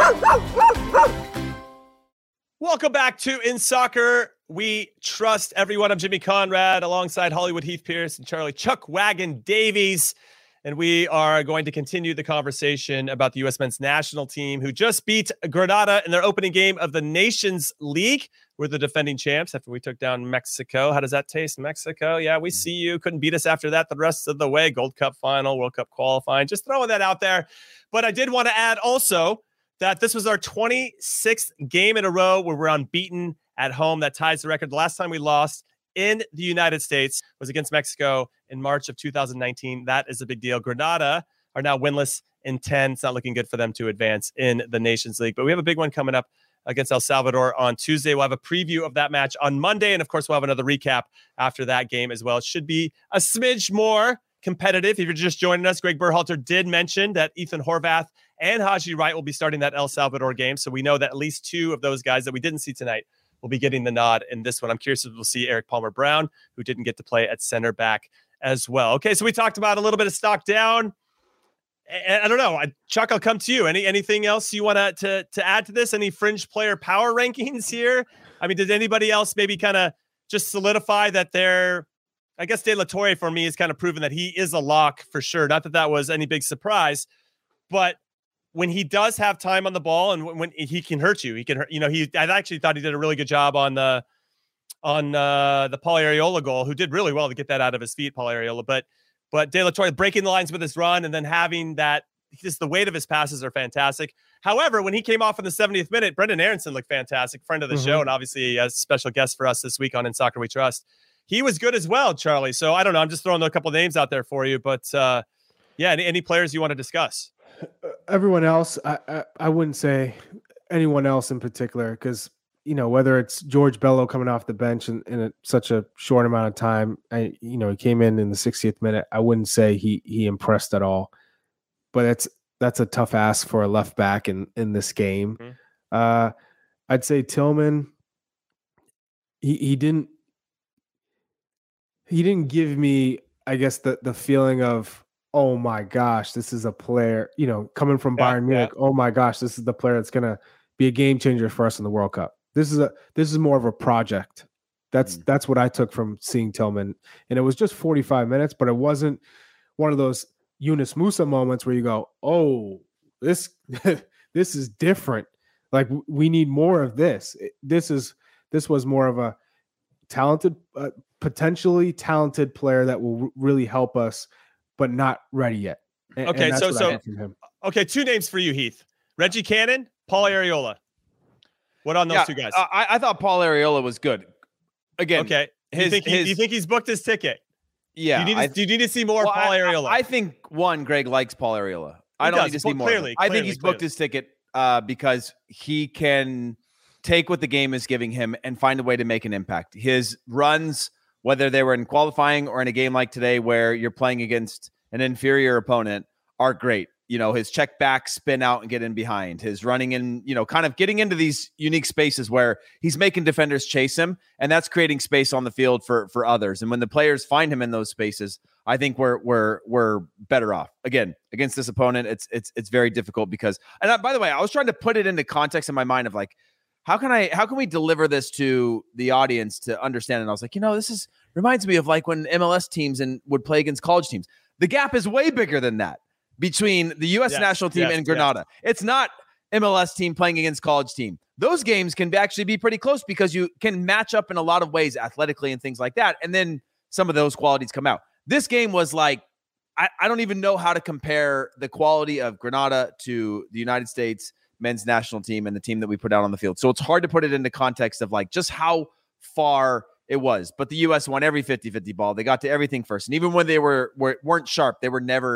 Welcome back to In Soccer We Trust. Everyone, I'm Jimmy Conrad alongside Hollywood Heath Pierce and Charlie Chuck Wagon Davies. And we are going to continue the conversation about the U.S. men's national team who just beat Grenada in their opening game of the Nations League. We're the defending champs after we took down Mexico. How does that taste, Mexico? Yeah, we see you. Couldn't beat us after that the rest of the way. Gold Cup final, World Cup qualifying. Just throwing that out there. But I did want to add also that this was our 26th game in a row where we're unbeaten at home. That ties the record. The last time we lost in the United States was against Mexico in March of 2019. That is a big deal. Grenada are now winless in 10. It's not looking good for them to advance in the Nations League. But we have a big one coming up against El Salvador on Tuesday. We'll have a preview of that match on Monday. And of course, we'll have another recap after that game as well. It should be a smidge more competitive. If you're just joining us, Greg Berhalter did mention that Ethan Horvath and Haji Wright will be starting that El Salvador game. So we know that at least two of those guys that we didn't see tonight will be getting the nod in this one. I'm curious if we'll see Eric Palmer-Brown, who didn't get to play at center back as well. Okay, so we talked about a little bit of stock down. And I don't know, Chuck, I'll come to you. Anything else you want to add to this? Any fringe player power rankings here? I mean, did anybody else maybe kind of just solidify that they're, I guess De La Torre for me is kind of proven that he is a lock for sure. Not that that was any big surprise, but when he does have time on the ball and when he can hurt you, he can hurt, I actually thought he did a really good job on the Paul Arriola goal, who did really well to get that out of his feet, Paul Arriola. But De La Torre breaking the lines with his run and then having that, just the weight of his passes are fantastic. However, when he came off in the 70th minute, Brendan Aronson looked fantastic, friend of the show, and obviously a special guest for us this week on In Soccer We Trust. He was good as well, Charlie. So I don't know. I'm just throwing a couple of names out there for you. But any players you want to discuss? Everyone else, I wouldn't say anyone else in particular, because whether it's George Bello coming off the bench in such a short amount of time, he came in the 60th minute. I wouldn't say he impressed at all, but that's a tough ask for a left back in this game. Mm-hmm. I'd say Tillman. He didn't give me, I guess, the feeling of, oh my gosh, this is a player, coming from Bayern Munich. Oh my gosh, this is the player that's gonna be a game changer for us in the World Cup. This is more of a project. That's what I took from seeing Tillman. And it was just 45 minutes, but it wasn't one of those Yunus Musa moments where you go, oh, this is different. Like, we need more of this. This was more of a talented, potentially talented player that will really help us, but not ready yet. Okay, okay, two names for you, Heath. Reggie Cannon, Paul Arriola. What on those two guys? I thought Paul Arriola was good. Again, okay. Do you think he's booked his ticket? Yeah. Do you need to see more of Paul Arriola? I think Greg likes Paul Arriola. I don't need to see more. I think he's booked his ticket because he can take what the game is giving him and find a way to make an impact. His runs, whether they were in qualifying or in a game like today where you're playing against an inferior opponent, are great. His check back, spin out, and get in behind. His running in, kind of getting into these unique spaces where he's making defenders chase him, and that's creating space on the field for others. And when the players find him in those spaces, I think we're better off. Again, against this opponent, it's very difficult because. And by the way, I was trying to put it into context in my mind of like, how can we deliver this to the audience to understand? And I was like, this reminds me of like when MLS teams would play against college teams. The gap is way bigger than that between the U.S. national team and Grenada. It's not MLS team playing against college team. Those games can actually be pretty close because you can match up in a lot of ways athletically and things like that. And then some of those qualities come out. This game was like, I don't even know how to compare the quality of Grenada to the United States men's national team and the team that we put out on the field. So it's hard to put it into context of like just how far it was. But the U.S. won every 50-50 ball. They got to everything first. And even when they weren't sharp, they were never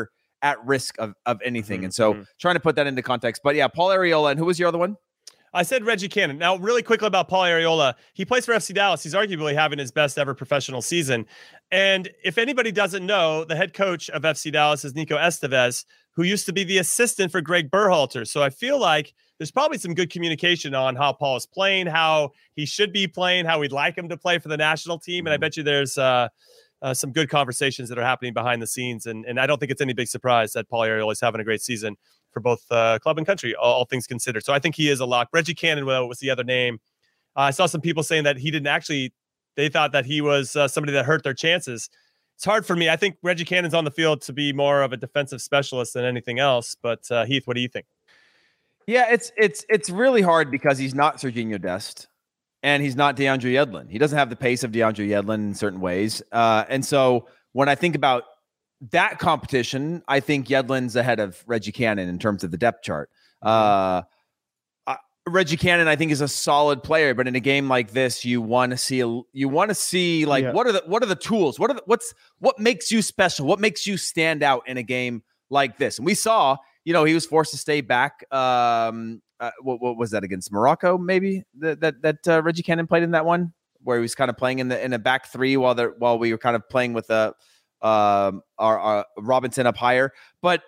at risk of anything. And so trying to put that into context. But yeah, Paul Arriola, and who was your other one? I said Reggie Cannon. Now, really quickly about Paul Arriola. He plays for FC Dallas. He's arguably having his best ever professional season. And if anybody doesn't know, the head coach of FC Dallas is Nico Estevez, who used to be the assistant for Greg Berhalter. So I feel like there's probably some good communication on how Paul is playing, how he should be playing, how we'd like him to play for the national team. And I bet you there's some good conversations that are happening behind the scenes. And I don't think it's any big surprise that Paul Arriola is having a great season for both club and country, all things considered. So I think he is a lock. Reggie Cannon was the other name. I saw some people saying that he didn't actually, they thought that he was somebody that hurt their chances. It's hard for me. I think Reggie Cannon's on the field to be more of a defensive specialist than anything else. But Heath, what do you think? Yeah, it's really hard because he's not Sergiño Dest and he's not DeAndre Yedlin. He doesn't have the pace of DeAndre Yedlin in certain ways. And so when I think about that competition, I think Yedlin's ahead of Reggie Cannon in terms of the depth chart. Reggie Cannon, I think, is a solid player, but in a game like this, you want to see like what are the tools? What makes you special? What makes you stand out in a game like this? And we saw, he was forced to stay back. What was that against Morocco? Maybe that Reggie Cannon played in that one where he was kind of playing in a back three while we were kind of playing with our Robinson up higher. But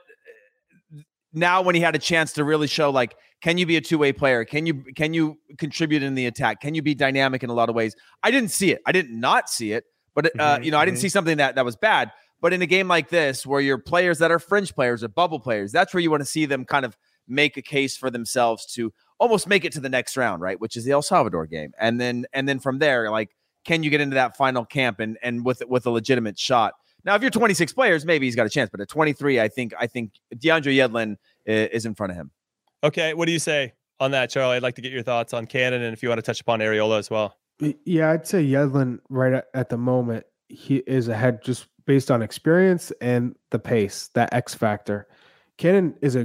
now when he had a chance to really show, like, can you be a two-way player? Can you contribute in the attack? Can you be dynamic in a lot of ways? I didn't see it. I did not see it. But I didn't see something that was bad. But in a game like this, where you're players that are fringe players or bubble players, that's where you want to see them kind of make a case for themselves to almost make it to the next round, right? Which is the El Salvador game. And then from there, like, can you get into that final camp and with a legitimate shot? Now, if you're 26 players, maybe he's got a chance. But at 23, I think DeAndre Yedlin is in front of him. Okay, what do you say on that, Charlie? I'd like to get your thoughts on Cannon, and if you want to touch upon Arriola as well. Yeah, I'd say Yedlin right at the moment, he is ahead just based on experience and the pace, that X factor. Cannon is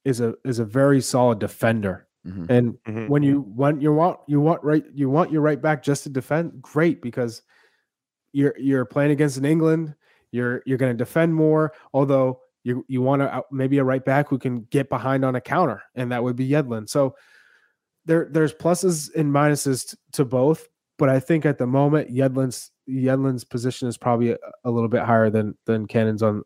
a very solid defender. And when you want your right back just to defend, great, because you're playing against an England, you're going to defend more, although you want maybe a right back who can get behind on a counter, and that would be Yedlin. So there's pluses and minuses to both, but I think at the moment Yedlin's position is probably a little bit higher than Cannon's on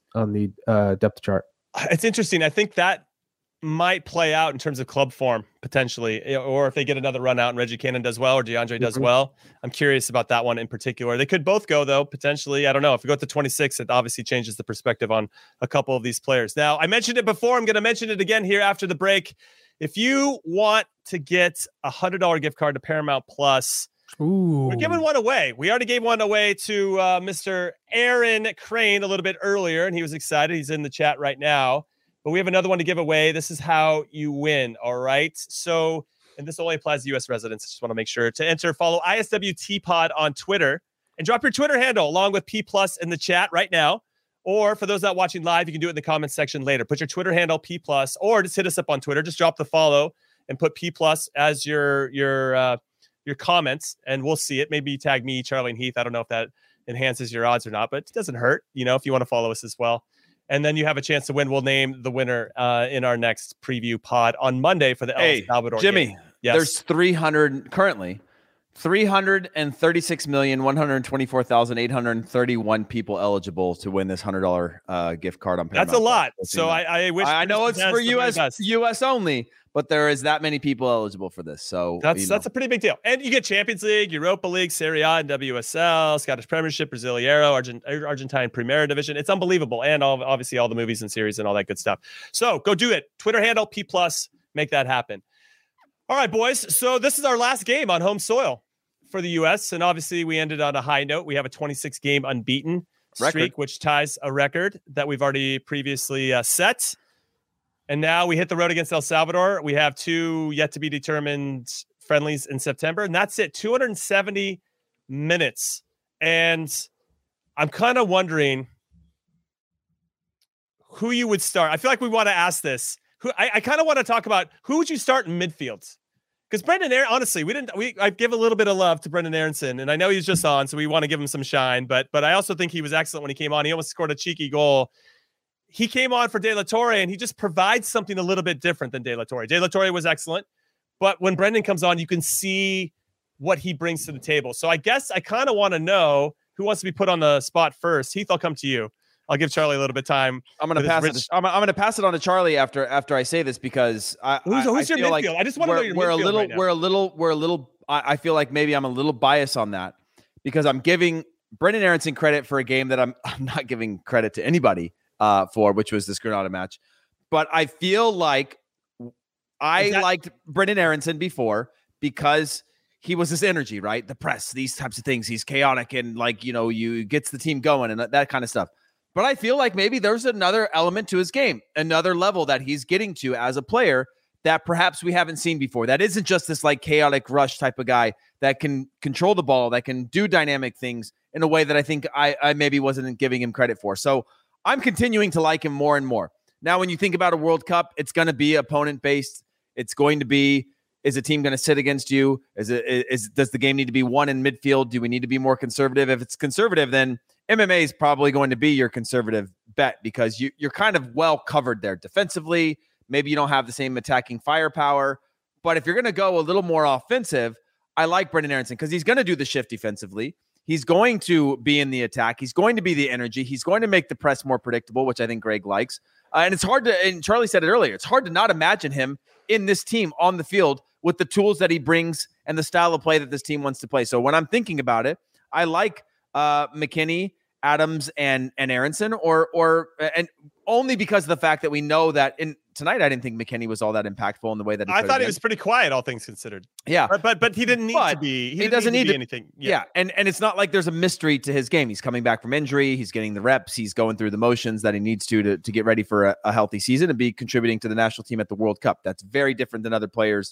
the depth chart. It's interesting. I think that might play out in terms of club form potentially, or if they get another run out and Reggie Cannon does well or DeAndre does well. I'm curious about that one in particular. They could both go though, potentially. I don't know. If we go to 26, it obviously changes the perspective on a couple of these players. Now, I mentioned it before. I'm going to mention it again here after the break. If you want to get a $100 gift card to Paramount Plus, we're giving one away. We already gave one away to Mr. Aaron Crane a little bit earlier, and he was excited. He's in the chat right now. But we have another one to give away. This is how you win, all right? So, and this only applies to U.S. residents. I just want to make sure to enter, follow ISWT Pod on Twitter, and drop your Twitter handle along with P+ in the chat right now. Or for those not watching live, you can do it in the comments section later. Put your Twitter handle, P+, or just hit us up on Twitter. Just drop the follow and put P+ as your comments, and we'll see it. Maybe tag me, Charlie, and Heath. I don't know if that enhances your odds or not, but it doesn't hurt, if you want to follow us as well. And then you have a chance to win. We'll name the winner in our next preview pod on Monday for the El Salvador Jimmy, game. Yes. There's 336,124,831 people eligible to win this $100 gift card on Paramount. That's a lot. So I wish. I know it's for US only, but there is that many people eligible for this. So that's a pretty big deal. And you get Champions League, Europa League, Serie A, and WSL, Scottish Premiership, Brasileiro, Argentine Primera Division. It's unbelievable. And obviously all the movies and series and all that good stuff. So go do it. Twitter handle, P+, make that happen. All right, boys. So this is our last game on home soil for the U.S. And obviously we ended on a high note. We have a 26-game unbeaten streak, which ties a record that we've already previously set. And now we hit the road against El Salvador. We have 2 yet to be determined friendlies in September. And that's it, 270 minutes. And I'm kind of wondering who you would start. I feel like we want to ask this. I kind of want to talk about who would you start in midfield? Because Brendan Aaron, honestly, I give a little bit of love to Brendan Aronson, and I know he's just on, so we want to give him some shine. But I also think he was excellent when he came on. He almost scored a cheeky goal. he came on for De La Torre, and he just provides something a little bit different than De La Torre. De La Torre was excellent, but when Brendan comes on, you can see what he brings to the table. So I guess I kind of want to know who wants to be put on the spot first. Heath, I'll come to you. I'll give Charlie a little bit of time. I'm going to pass it. I'm going to pass it on to Charlie after I say this, because who's your midfield? like I just want to know your midfield right now. We're a little. I feel like maybe I'm a little biased on that, because I'm giving Brendan Aronson credit for a game that I'm not giving credit to anybody for, which was this Granada match. But I feel like I liked Brendan Aronson before because he was this energy, right? The press, these types of things. He's chaotic and you gets the team going and that kind of stuff. But I feel like maybe there's another element to his game, another level that he's getting to as a player that perhaps we haven't seen before. That isn't just this like chaotic rush type of guy that can control the ball, that can do dynamic things in a way that I think I maybe wasn't giving him credit for. So I'm continuing to like him more and more. Now, when you think about a World Cup, it's going to be opponent based. It's going to be, is a team going to sit against you? Does the game need to be won in midfield? Do we need to be more conservative? If it's conservative, then MMA is probably going to be your conservative bet, because you're kind of well covered there defensively. Maybe you don't have the same attacking firepower, but if you're going to go a little more offensive, I like Brendan Aronson because he's going to do the shift defensively. He's going to be in the attack. He's going to be the energy. He's going to make the press more predictable, which I think Greg likes. And it's hard to, and Charlie said it earlier, it's hard to not imagine him in this team on the field with the tools that he brings and the style of play that this team wants to play. So when I'm thinking about it, I like McKennie, Adams, and Aronson, and only because of the fact that we know that tonight I didn't think McKennie was all that impactful in the way that I thought he was pretty quiet, all things considered. Yeah, but he didn't need to be. He doesn't need to be anything. Yeah, and it's not like there's a mystery to his game. He's coming back from injury. He's getting the reps. He's going through the motions that he needs to get ready for a healthy season and be contributing to the national team at the World Cup. That's very different than other players'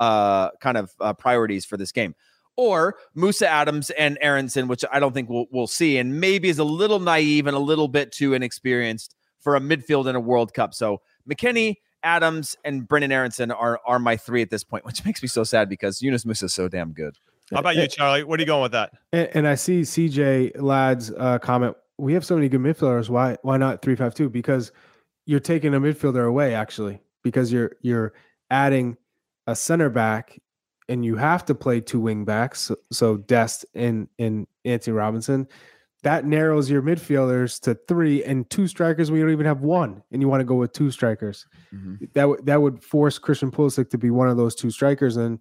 priorities for this game. Or Musa, Adams, and Aronson, which I don't think we'll see, and maybe is a little naive and a little bit too inexperienced for a midfield in a World Cup. So McKennie, Adams, and Brendan Aronson are my three at this point, which makes me so sad because Yunus Musa is so damn good. How about you, Charlie? What are you going with that? And I see CJ Ladd's comment. We have so many good midfielders. Why not 3-5-2? Because you're taking a midfielder away, actually, because you're adding a center back. And you have to play two wing backs, so Dest and Anthony Robinson. That narrows your midfielders to three, and two strikers. We don't even have one, and you want to go with two strikers. Mm-hmm. That would force Christian Pulisic to be one of those two strikers, and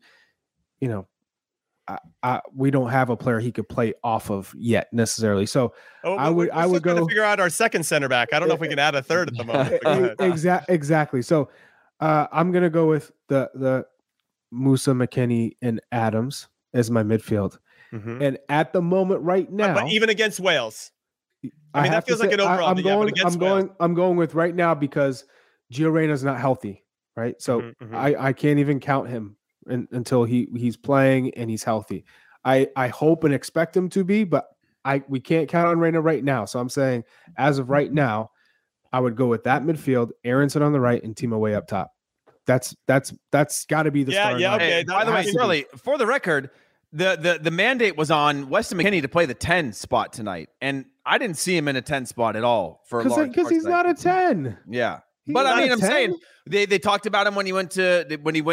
we don't have a player he could play off of yet necessarily. So I would go to figure out our second center back. I don't know if we can add a third at the moment. Exactly. So I'm gonna go with the Musa, McKennie, and Adams as my midfield. Mm-hmm. And at the moment right now, but even against Wales, I mean, that feels like an overall. I'm going with right now because Gio Reyna's not healthy, right? So I can't even count him until he's playing and he's healthy. I hope and expect him to be, but we can't count on Reyna right now. So I'm saying as of right now, I would go with that midfield, Aronson on the right and Timo way up top. That's got to be the start. Yeah, okay. Hey, by the way, Shirley, for the record, the mandate was on Weston McKennie to play the 10 spot tonight, and I didn't see him in a 10 spot at all for a long because he's not a 10. Yeah, but I mean, I'm saying they talked about him when he went to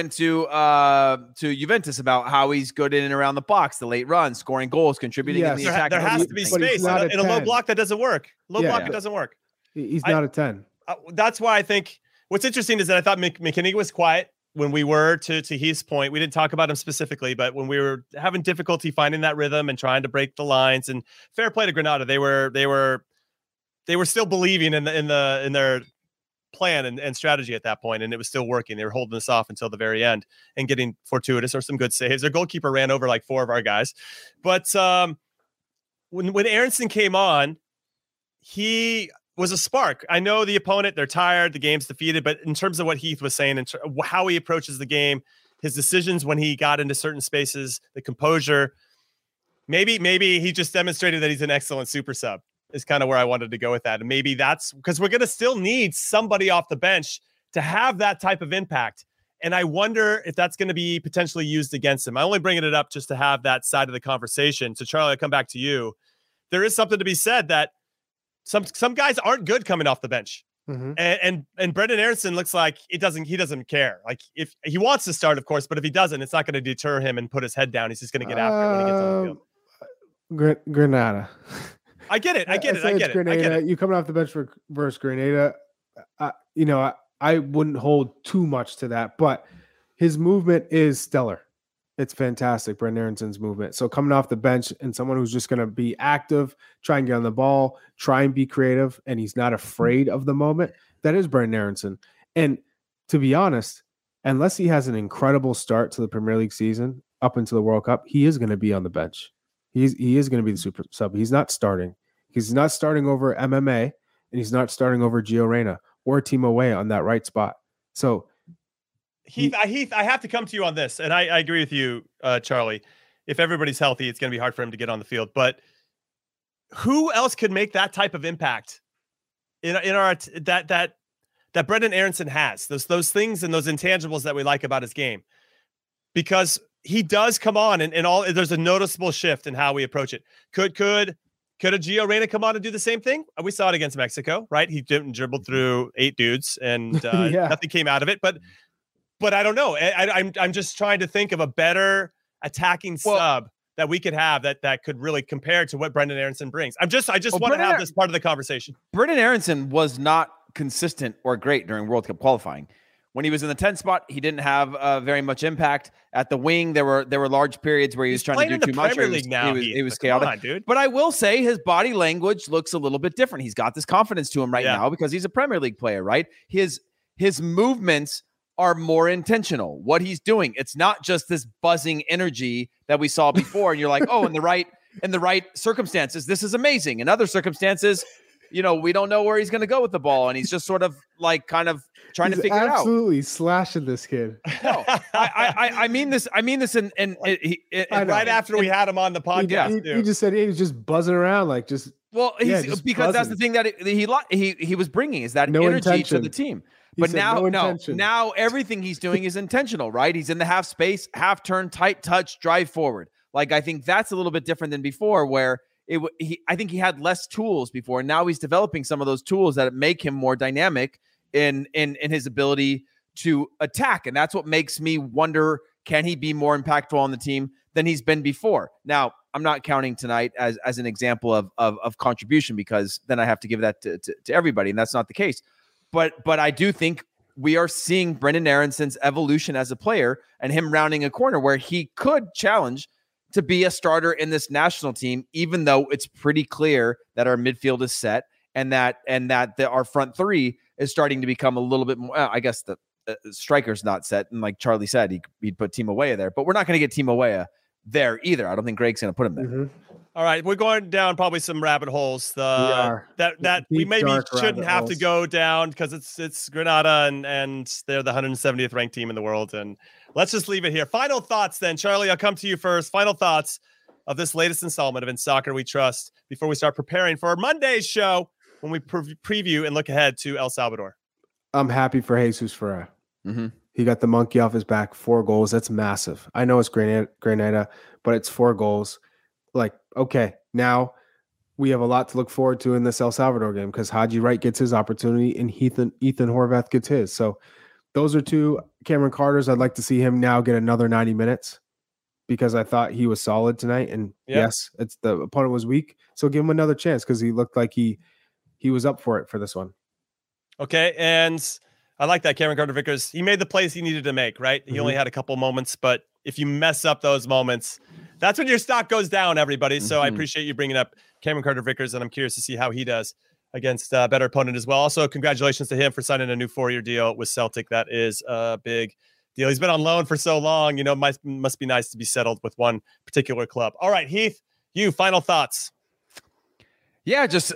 Juventus about how he's good in and around the box, the late runs, scoring goals, contributing in the attack. There has to be space in a low block that doesn't work. It doesn't work. He's not a 10. That's why I think. What's interesting is that I thought McKennie was quiet when we were, to Heath's point. We didn't talk about him specifically, but when we were having difficulty finding that rhythm and trying to break the lines, and fair play to Granada, they were still believing in their plan and strategy at that point, and it was still working. They were holding us off until the very end and getting fortuitous or some good saves. Their goalkeeper ran over like four of our guys, but when Aronson came on, he was a spark. I know the opponent, they're tired, the game's defeated, but in terms of what Heath was saying and how he approaches the game, his decisions when he got into certain spaces, the composure, maybe he just demonstrated that he's an excellent super sub is kind of where I wanted to go with that. And maybe that's because we're going to still need somebody off the bench to have that type of impact. And I wonder if that's going to be potentially used against him. I only bringing it up just to have that side of the conversation. So Charlie, I'll come back to you. There is something to be said that some guys aren't good coming off the bench. And Brendan Aronson looks like he doesn't care. Like if he wants to start, of course, but if he doesn't, it's not going to deter him and put his head down. He's just going to get after it when he gets on the field. Granada. I get it. I get it. Grenada. You coming off the bench versus Grenada. I wouldn't hold too much to that, but his movement is stellar. It's fantastic, Brendan Aronson's movement. So coming off the bench and someone who's just going to be active, try and get on the ball, try and be creative, and he's not afraid of the moment, that is Brendan Aronson. And to be honest, unless he has an incredible start to the Premier League season up into the World Cup, he is going to be on the bench. He is going to be the super sub. He's not starting. He's not starting over MMA, and he's not starting over Gio Reyna or Timo Weah on that right spot. So Heath, I have to come to you on this, and I agree with you, Charlie. If everybody's healthy, it's going to be hard for him to get on the field. But who else could make that type of impact in our that Brendan Aronson has? Those things and those intangibles that we like about his game, because he does come on and all. There's a noticeable shift in how we approach it. Could a Gio Reyna come on and do the same thing? We saw it against Mexico, right? He dribbled through 8 dudes and nothing came out of it, But I don't know. I'm just trying to think of a better attacking sub that we could have that could really compare to what Brendan Aronson brings. I just want to have this part of the conversation. Brendan Aronson was not consistent or great during World Cup qualifying. When he was in the 10th spot, he didn't have very much impact. At the wing, there were large periods where he was trying to do too much. He was chaotic. On, dude. But I will say his body language looks a little bit different. He's got this confidence to him right now because he's a Premier League player, right? His movements are more intentional. What he's doing, it's not just this buzzing energy that we saw before. And you're like, oh, in the right circumstances, this is amazing. In other circumstances, we don't know where he's going to go with the ball, and he's just sort of like kind of trying to figure it out. Absolutely slashing this kid. No, I mean this. And right after we had him on the podcast, he just said he was just buzzing around like just. Well, because buzzing. That's the thing that he was bringing is that energy to the team. But now everything he's doing is intentional, right? He's in the half space, half turn, tight touch, drive forward. Like I think that's a little bit different than before, where I think he had less tools before, and now he's developing some of those tools that make him more dynamic in his ability to attack, and that's what makes me wonder: can he be more impactful on the team than he's been before? Now, I'm not counting tonight as an example of contribution, because then I have to give that to everybody, and that's not the case. But I do think we are seeing Brendan Aronson's evolution as a player and him rounding a corner where he could challenge to be a starter in this national team, even though it's pretty clear that our midfield is set and that our front three is starting to become a little bit more. I guess the striker's not set, and like Charlie said, he'd put Timo Weah there, but we're not going to get Timo Weah there either. I don't think Greg's going to put him there. Mm-hmm. All right, we're going down probably some rabbit holes. That we maybe shouldn't have to go down because it's Granada and they're the 170th ranked team in the world. And let's just leave it here. Final thoughts then, Charlie. I'll come to you first. Final thoughts of this latest installment of In Soccer We Trust before we start preparing for our Monday's show when we preview and look ahead to El Salvador. I'm happy for Jesus Ferreira. Mm-hmm. He got the monkey off his back. 4 goals. That's massive. I know it's Granada, but it's 4 goals. Like, okay, now we have a lot to look forward to in this El Salvador game because Haji Wright gets his opportunity and Ethan Horvath gets his. So those are 2. Cameron Carter's, I'd like to see him now get another 90 minutes because I thought he was solid tonight. And yes, it's the opponent was weak. So give him another chance because he looked like he was up for it for this one. Okay, and I like that Cameron Carter-Vickers. He made the plays he needed to make, right? He only had a couple moments, but if you mess up those moments, that's when your stock goes down, everybody. So I appreciate you bringing up Cameron Carter-Vickers, and I'm curious to see how he does against a better opponent as well. Also, congratulations to him for signing a new 4-year deal with Celtic. That is a big deal. He's been on loan for so long. Must be nice to be settled with one particular club. All right, Heath, you final thoughts. Yeah, just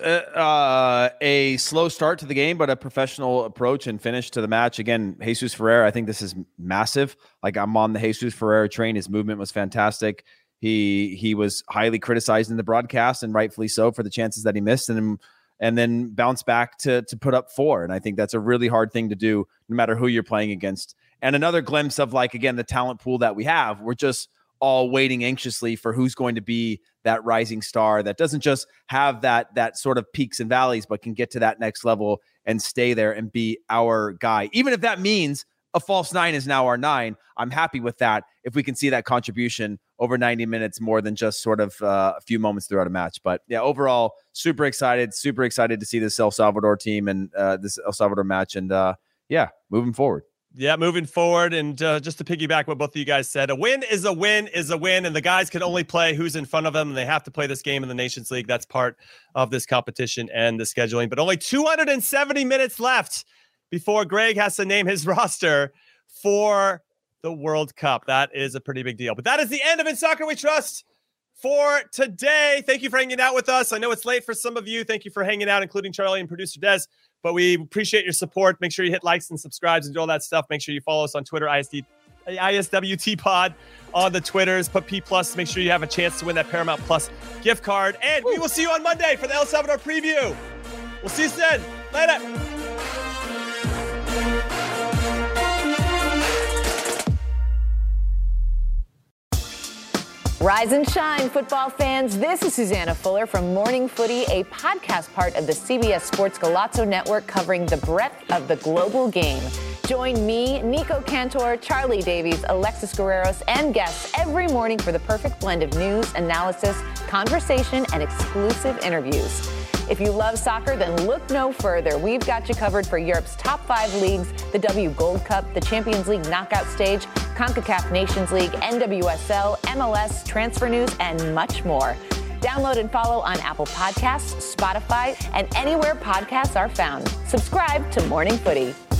a slow start to the game, but a professional approach and finish to the match. Again, Jesus Ferreira, I think this is massive. Like I'm on the Jesus Ferreira train. His movement was fantastic. He was highly criticized in the broadcast, and rightfully so, for the chances that he missed, and then bounced back to put up 4. And I think that's a really hard thing to do, no matter who you're playing against. And another glimpse of, like, again, the talent pool that we have. We're just all waiting anxiously for who's going to be that rising star that doesn't just have that sort of peaks and valleys, but can get to that next level and stay there and be our guy. Even if that means a false 9 is now our 9, I'm happy with that if we can see that contribution over 90 minutes more than just sort of a few moments throughout a match. But yeah, overall, super excited to see this El Salvador team and this El Salvador match. And yeah, moving forward. Yeah, moving forward. And just to piggyback what both of you guys said, a win is a win is a win. And the guys can only play who's in front of them. And they have to play this game in the Nations League. That's part of this competition and the scheduling. But only 270 minutes left before Greg has to name his roster for the World Cup. That is a pretty big deal. But that is the end of In Soccer We Trust for today. Thank you for hanging out with us. I know it's late for some of you. Thank you for hanging out, including Charlie and producer Des. But we appreciate your support. Make sure you hit likes and subscribes and do all that stuff. Make sure you follow us on Twitter, ISWT Pod on the Twitters. Put P+. Make sure you have a chance to win that Paramount Plus gift card. And we will see you on Monday for the El Salvador preview. We'll see you then. Later. Rise and shine, football fans. This is Susanna Fuller from Morning Footy, a podcast part of the CBS Sports Golazo Network covering the breadth of the global game. Join me, Nico Cantor, Charlie Davies, Alexis Guerreros, and guests every morning for the perfect blend of news, analysis, conversation, and exclusive interviews. If you love soccer, then look no further. We've got you covered for Europe's top 5 leagues, the W Gold Cup, the Champions League knockout stage, CONCACAF Nations League, NWSL, MLS, transfer news, and much more. Download and follow on Apple Podcasts, Spotify, and anywhere podcasts are found. Subscribe to Morning Footy.